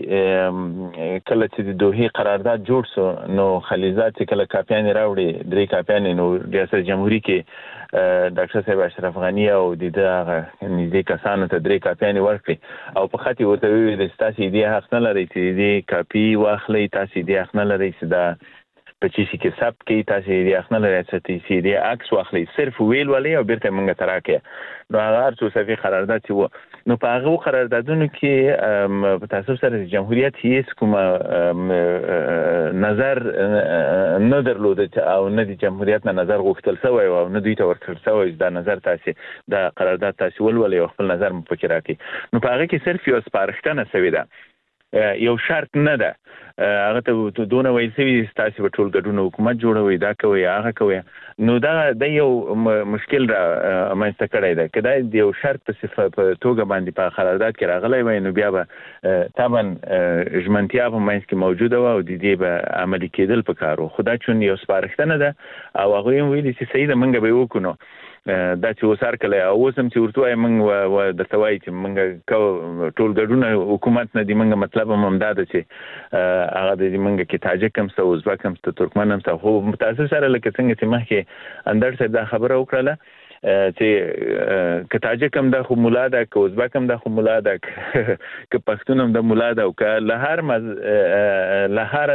کله چې د دوه قرارداد جوړ شو نو خلیزات کله کاپیان راوړي درې کاپیان نو ریاست جمهوریت کې ډاکټر صاحب اشرف غنی او د دغه نږدې کسانو ته درې کاپیان ورکړي او په خاطر ورته وی د ستاسو دی حق نه لري چې دې کاپی واخلي تاسو دی حق نه لري چې دا په چی سي کې سب کې تاسو دی حق نه لري چې سي دی عکس واخلي صرف ویل ولې او بیرته مونږ تراکه نو هغه څه صفي قرارداد چې نو په هغه قراردادونو کې په تاسو سره جمهوریت هیڅ کوم نظر نه درلود او نه د جمهوریت نه نظر غوښتل شوی او نه دوی ته ورکړل شوی دا نظر تاسو د قرارداد تاسو ولولې او خپل نظر مو پکې راکړي نو په هغه کې صرف یو سپارښتنه شوی ده یو شرط نه ده هغه ته دونه وایي چې تاسو په ټولګډونه حکومت جوړوي دا کوي هغه کوي نو دا د یو مشکل را مېسته کړی ده کله د یو شرط په صفه په توګه باندې په قرارداد کې راغلی وای نو بیا به طبعا ژمنتیا په منځ کې موجوده و او د دې به عملي کېدل پکارو خدا چون یو سپارښتنه ده او هغه ویلي چې سید منګه به وکړو دا چې وسار کله او سم چې ورته موږ و د توای چې موږ ټول ګډونه حکومت نه دی موږ مطلب هم دا ده چې هغه د موږ کې تاجک هم څه ازبک هم څه ترکمن هم څه خو متاسف سره لکه څنګه چې مخکې اندر څه دا خبره وکړه چې که تاجک هم د خو مولا ده که ازبک هم د خو مولا ده که پښتون هم د مولا ده او که له هر مز له هر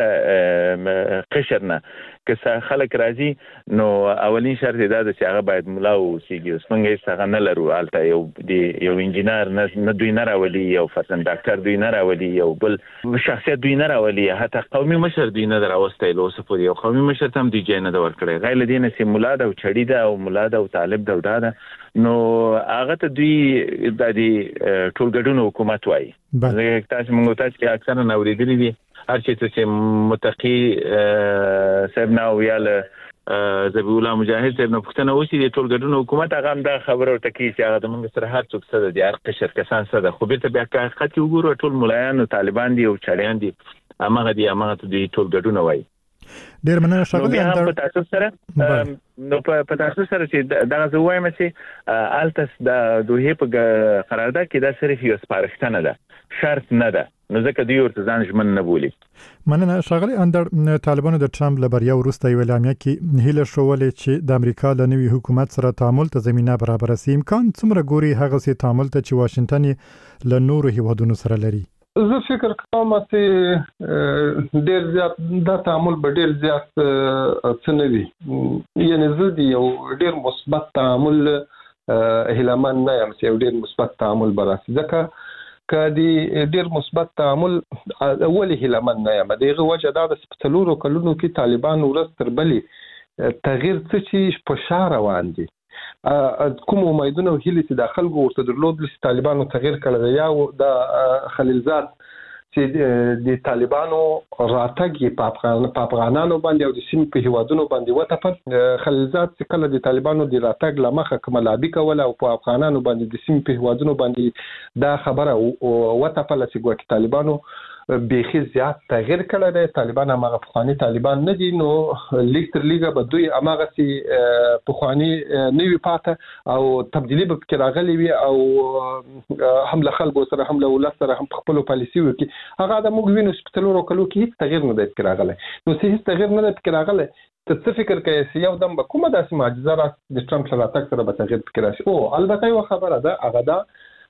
قشر نه که خلک راځي نو اولین شرط دا ده چې هغه باید مولا اوسېږي اوس موږ هېڅ هغه نه لرو هلته یو د یو انجینر نه دوی نه راولي یو فرضاً ډاکټر دوی نه راولي یو بل شخصیت دوی نه راولي حتی قومي مشر دوی نه ده راوستی له اوسه پورې یو قومي مشر ته هم دوی جای نه ده ورکړی غیر له دې نه چې مولا ده او چړي ده او مولا ده او طالب ده او دا ده نو هغه ته دوی د دې ټولګډونه حکومت وایي تاسو موږ تاسو کې اکثرا اورېدلي دي هر چې متقي صاحب نه ویاله زبی الله مجاهد صاحب نه پښتنه اوسې د ټولګډونه حکومت هغه هم دا خبره ورته کوي چې هغه د موږ سره هر څوک سره د هر قشر کسان سره خو بیرته بیا که حقیقت کې وګورو ټول ملایان او طالبان دي او چړیان دي هماغه دي هماغه ته د ټولګډونه وایي ډیر مننه ښاغلی اندر په تاسو سره نو په تاسو سره چې دا زه وایم چې التس د دوه په قرارداد کې دا صرف یو سپارښتنه ده شرط نه ده نو ځکه دوی ورته ځان ژمن نه بولي مننه ښاغلی اندر طالبانو د ټرمپ له بریا وروسته یو اعلامیه کې هیله شولې چې د امریکا له نوي حکومت سره تعامل ته زمینه برابره سي امکان څومره ګوري هغه سي تعامل ته چې واشنگټن له نورو هیوادونو سره لري زه فکر کوم چې ډیر زیات دا تعامل به ډیر زیات څه نه وي یعنی زه د یو ډیر مثبت تعامل هیلهمن نه یم چې یو ډیر مثبت تعامل به راشي ځکه کدي ډیر مثبت تعامل اولي هلمن نه یم دغه وجه دا د سپتلورو کلونو کې طالبان ورځ تر بلې تغییر څه چې په شار روان دي کوم امیدونه هلي چې د خلکو ورته درلود چې طالبانو تغییر کړی یا د خلیلزاد چې د طالبانو راتګ په افغانانو باندې او د سیمې په هیوادونو باندې وته خلیلزاد چې کله د طالبانو د راتګ لمخه کوم لابي کوله او په افغانانو باندې د سیمې په هیوادونو باندې دا خبره وته په لسی ګوک طالبانو بیخي زیات تغییر کړی دی. طالبان هغه پخوانی طالبان نه دي نو لیک تر لیګه به دوی هغه سي پخوانی نوی پاته او تبدیلی به کې راغلي وي او حمله خلکو سره حمله ولس سره هم خپل پالیسی وکي هغه د موږ وینو سپټلورو کلو کې هیڅ تغییر نه دی کې راغلی نو هیڅ تغییر نه دی کې راغلی ته څه فکر کوي چې یو دم به کومه داسې معجزه را د ټرمپ سره راتګ سره به تغییر کې راشي او البته یو خبره ده هغه ده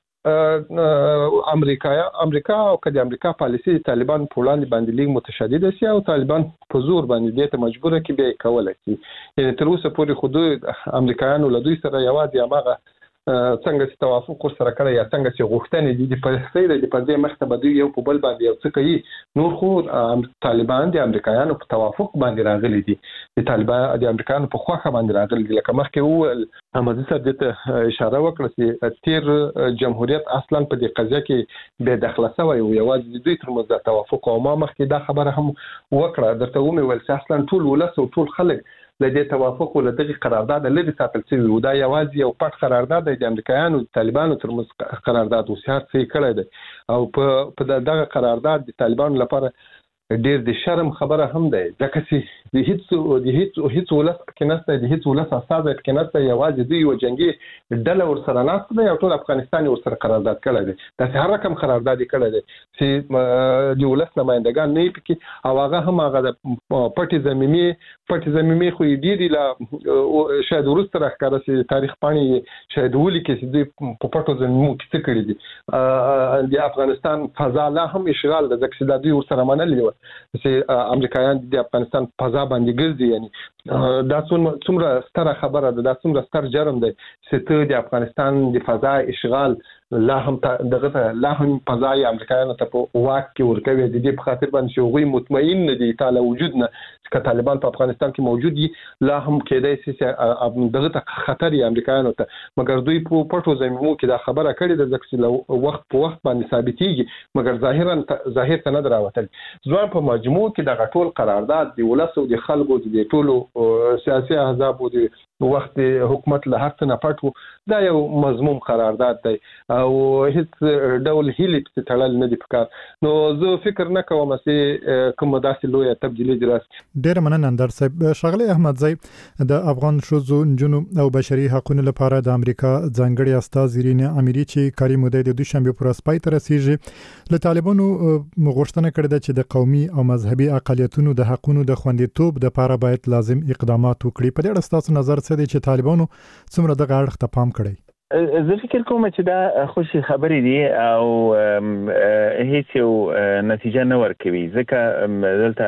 امریکا امریکا او کله امریکا پالیسی طالبان په وړاندې باندې لیک متشدد شي او طالبان په زور باندې دې ته مجبور کی به کوله کی یعنی تر اوسه پورې خود امریکایانو له دوی سره یوازې هغه څنګه چې توافق سره کړی یا څنګه چې غوښتنې دي په سیده د پردې مخته دوی یو په بل باندې یو څه کوي نور خو طالبان د امریکایانو په توافق باندې راغلي دي د طالبان د امریکایانو په خواخه باندې راغلي دي لکه مخکې وویل احمدي صاحب دې اشاره وکړه چې تیر جمهوریت اصلا په دې قضیه کې بې دخله شوی او یوازې دوی تر مزه توافق او ما مخکې دا خبره هم وکړه درته ومې ویل چې اصلا ټول ولس او ټول خلک د دې توافق ول دغه قرارداد لري ساتل شوی و دا یوازې یو پټ قرارداد د امریکایانو طالبانو تر مز قرارداد وسیار څه کړی دی او په دغه قرارداد د طالبانو لپاره ډیر د شرم خبره هم ده ځکه چې د هیڅ د هیڅ هیڅ ولس کې نشته د هیڅ ولس اساس کې نشته یوازې دوی یو جنگي ډله ور سره نشته دی او ټول افغانستان ور سره قرارداد کړی دی د هر رقم قرارداد کړی دی چې د ولس نمائندگان نه پکې او هغه هم هغه د پټي زمینی پټي زمینی خو دې دی لا شاید ورسته راکاره چې تاریخ پاڼې شاید ولي کې چې دوی په پټو زمینو کې څه کړی دي د افغانستان فضا لا هم اشغال د ځکه چې دوی ور سره منلي چې امریکایان د افغانستان فضا باندې ګرځي یعنی دا څومره ستره خبره ده دا څومره ستر جرم دی چې ته د افغانستان د فضا اشغال لا هم دغه لا هم فضا امریکایانو ته په واک کې ورکوي د دې په خاطر باندې چې هغوی مطمئن نه دي تعالی وجود نه چې طالبان په افغانستان کې موجود دي لا هم کېدای شي چې دغه ته خطر یې امریکایانو ته مګر دوی په پټو زمینو کې دا خبره کړې ده چې وخت په وخت باندې ثابتېږي مګر ظاهرا ظاهر ته نه دراوتل ځوان په مجموع کې د غټول قرارداد دی ولاسو د خلکو د ټولو سیاسي احزاب او د وخت حکومت له هر څه نه پټو دا یو مضمون قرارداد دی او هیڅ ډول هیلې په تړل نه دی پکار نو زه فکر نه کوم چې کوم داسې لوی تبدیلی دراسته ډیر مننه اندر صاحب شغله احمد زئی د افغان شوزو جنو او بشري حقوقو لپاره د امریکا ځانګړي استاذ رینا اميري چې کاري مدعي د دوشنبه پر اسپای تر رسیږي له طالبانو غوښتنه کړې ده چې د قومي او مذهبي اقالیتونو د حقوقو د خوندیتوب د لپاره باید لازم اقدامات وکړي په دې اړه تاسو نظر څه دی چې طالبانو څومره د غاړه ته پام کړی زه فکر کوم چې دا خوشي خبرې دي او هیڅ یو نتیجه نه ورکوي ځکه دلته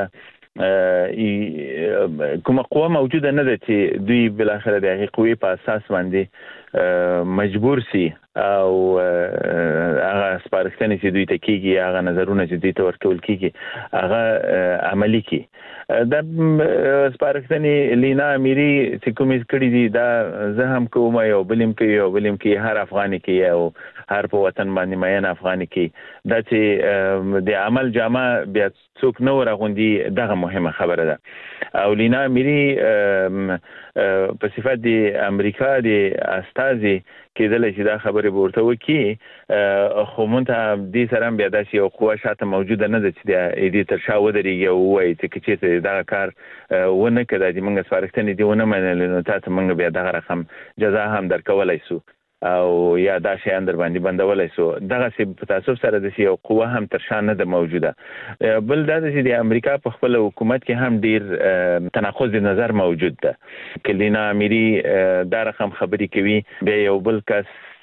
کومه قوه موجوده نه ده چې دوی بل اخر د هغې قوې په اساس باندې مجبور سي او هغه سپارښتنې چې دوی ته کېږي هغه نظرونه چې دوی ته ورکول کېږي هغه عملي کړي دا سپارښتنې لینا اميري چې کومې کړي دي دا زه هم کوم یو بلیم کوي یو بلیم کوي هر افغاني کوي او هر په وطن باندې مین افغاني کوي دا چې د عمل جامه بیا څوک نه ورغوندي دغه مهمه خبره ده او لینا اميري په صفت د امریکا د استازي کېدل چې دا خبره ورته وکي خو مونته دې سره بیا داسې یو قوه شاته موجوده نه ده چې د دې تر شا ودرېږي او ووایي چې چې دا کار ونه کړه چې موږ سپارښتنې دې ونه منلې نو تا ته موږ بیا دغه رقم جزا هم درکولی سو او یا دا شیان در باندې بندولای سو دغه سي په تاسو سره د یو قوه هم تر شان نه موجوده بل دا چې د امریکا په خپل حکومت کې هم ډیر تناقض نظر موجود ده کلینا اميري دا رقم خبري کوي به یو بل کس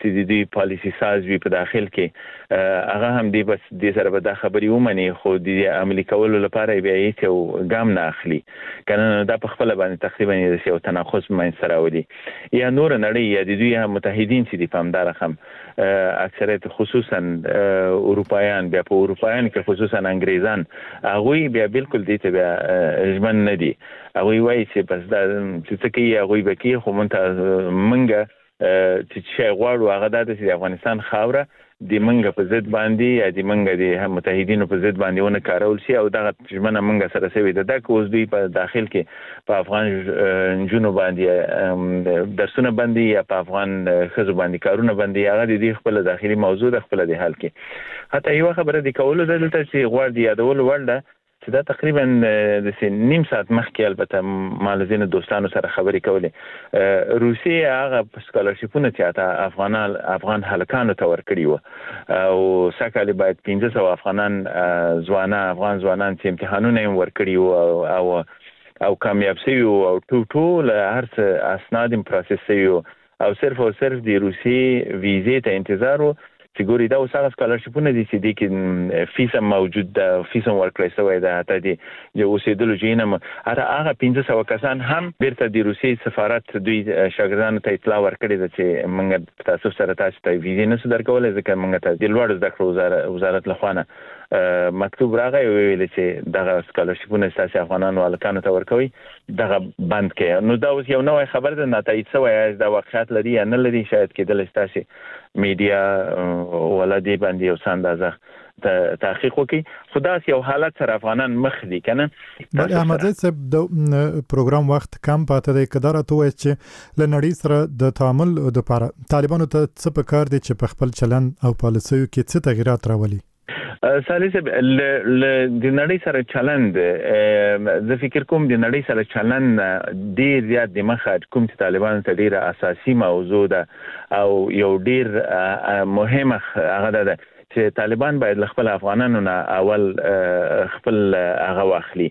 چې د دوی پالیسی ساز وي په داخل کې هغه هم دی بس د سره به دا خبري ومني خو د عملي کولو لپاره بیا هیڅ یو ګام نه اخلي کنه دا په خپل باندې تقریبا یو تناقض مې سره ودی یا نور نړۍ یا د دوی متحدین چې د پامدار هم اکثریت خصوصا اروپایان بیا په اروپایان کې خصوصا انګریزان هغه بیا بالکل دي ته بیا ژمن نه دي هغه وایي چې بس دا چې څه کوي هغه به کوي خو مونږ منګه چې شي غواړو هغه د افغانستان خاوره د منګه په ضد باندې یا د منګه د متحدینو په ضد باندې ونه کارول شي او دغه ژمنه منګه سره سوي ده د کوز دوی په داخل کې په افغان جنوب باندې درسونه باندې یا په افغان خزو باندې کارونه باندې هغه د خپل داخلي موضوع د خپل د حل کې حتی یو خبره د کولو دلته چې غواړي دی یادول ورده چې دا تقریبا د نیم ساعت مخکې البته مالزین دوستانو سره خبرې کولې روسیه هغه سکالرشیپونه چې افغانان افغان هلکانو ته ورکړي وو او سکهاله باید پنځه سوه افغانان ځوانان افغان ځوانان چې امتحانونه یې ورکړي وو او او کامیاب شوي او ټول ټول هر څه اسناد پروسس شوي او صرف او صرف د روسیې ویزې ته انتظار وو چې ګوري دا اوس هغه سکالرشیپونه دي چې د کې فیس موجود ده فیس ورکړی شوی ده حتی د اوسېدلو جینم هغه پنځه سوه کسان هم بیرته د روسیې سفارت دوی شاګردانو ته اطلاع ورکړې ده چې موږ تاسو سره تاسو ته ویزې نشو درکولی ځکه موږ ته د لوړو زده کړو وزارت لخوا نه مکتوب راغی ویل چې دغه سکالرشیپونه تاسو افغانانو هلکانو ته ورکوي دغه بند کړي نو دا اوس یو نوې خبر ده نتایج شوی دا واقعیت لري یا نه لري شاید کېدل تاسو میډیا ولادي باندې یو ساندازه تحقیق وکي خدا یو حالت سره افغانان مخ دي کنه بل احمد صاحب د پروګرام وخت کم پاتې دی کدار ته وایي چې لنړی سره د تعامل د لپاره طالبانو ته څه پکار دي چې په خپل چلن او پالیسیو کې څه تغیرات راولي سالس د نړۍ سره چلند زه فکر کوم د نړۍ سره چلند ډیر زیات د مخه کوم چې طالبانو ته ډیره اساسي موضوع ده او یو ډیر مهمه هغه ده چې طالبان باید خپل افغانانو نه اول خپل هغه واخلي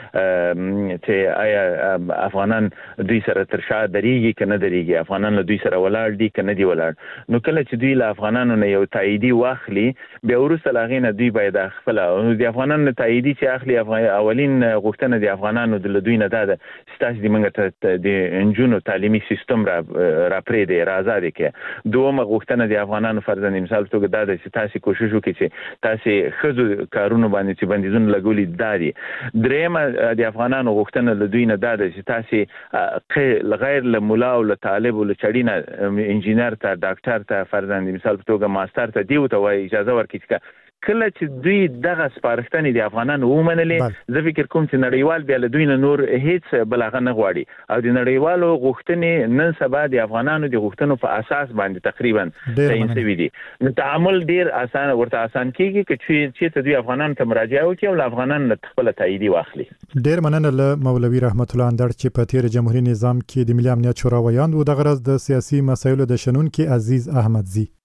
چې آیا افغانان دوی سره تر شا دریږي کنه دریږي افغانان له دوی سره ولاړ دي کنه دی ولاړ نو کله چې دوی له افغانانو نه یو تاییدي واخلي بیا وروسته لاغې نه دوی باید خپل د افغانانو تاییدي چې اخلي اولین غوښتنه د افغانانو د دوی نه ده ستاسو د منګه د انجونو تعلیمي سیستم را را پرې دی را آزاد کې دومره غوښتنه د افغانانو فرضاً مثال توګه دا ده چې تاسو کوشش وکړئ چې تاسو خزو کارونه باندې چې بندیزونه لګولي دادي درېمه د افغانانو غوښتنه له دوی نه ده چې تاسو غیر له مولا او له طالب او له چړینه انجینر ته ډاکټر ته فرضاً مثال توګه ماستر ته دی ته وایي اجازه ورکړي کله چې دوی دغه سپارښتنې د افغانانو ومنلې زه فکر کوم چې نړیوال بیا له دوی نه نور هیڅ بلغه نه غواړي او د نړیوالو غوښتنې نن سبا د افغانانو د غوښتنو په اساس باندې تقریبا تعین شوي دي نو تعامل ډیر اسانه ورته اسان کیږي چې چې دوی افغانانو ته مراجعه وکړي او افغانانو خپل تاییدي واخلي ډیر مننه له مولوي رحمت الله اندړ چې په تیر جمهوریت نظام کې د ملي امنیت شورا ویاند او د غرض د سیاسي مسایلو د شنونکو عزیز احمد زی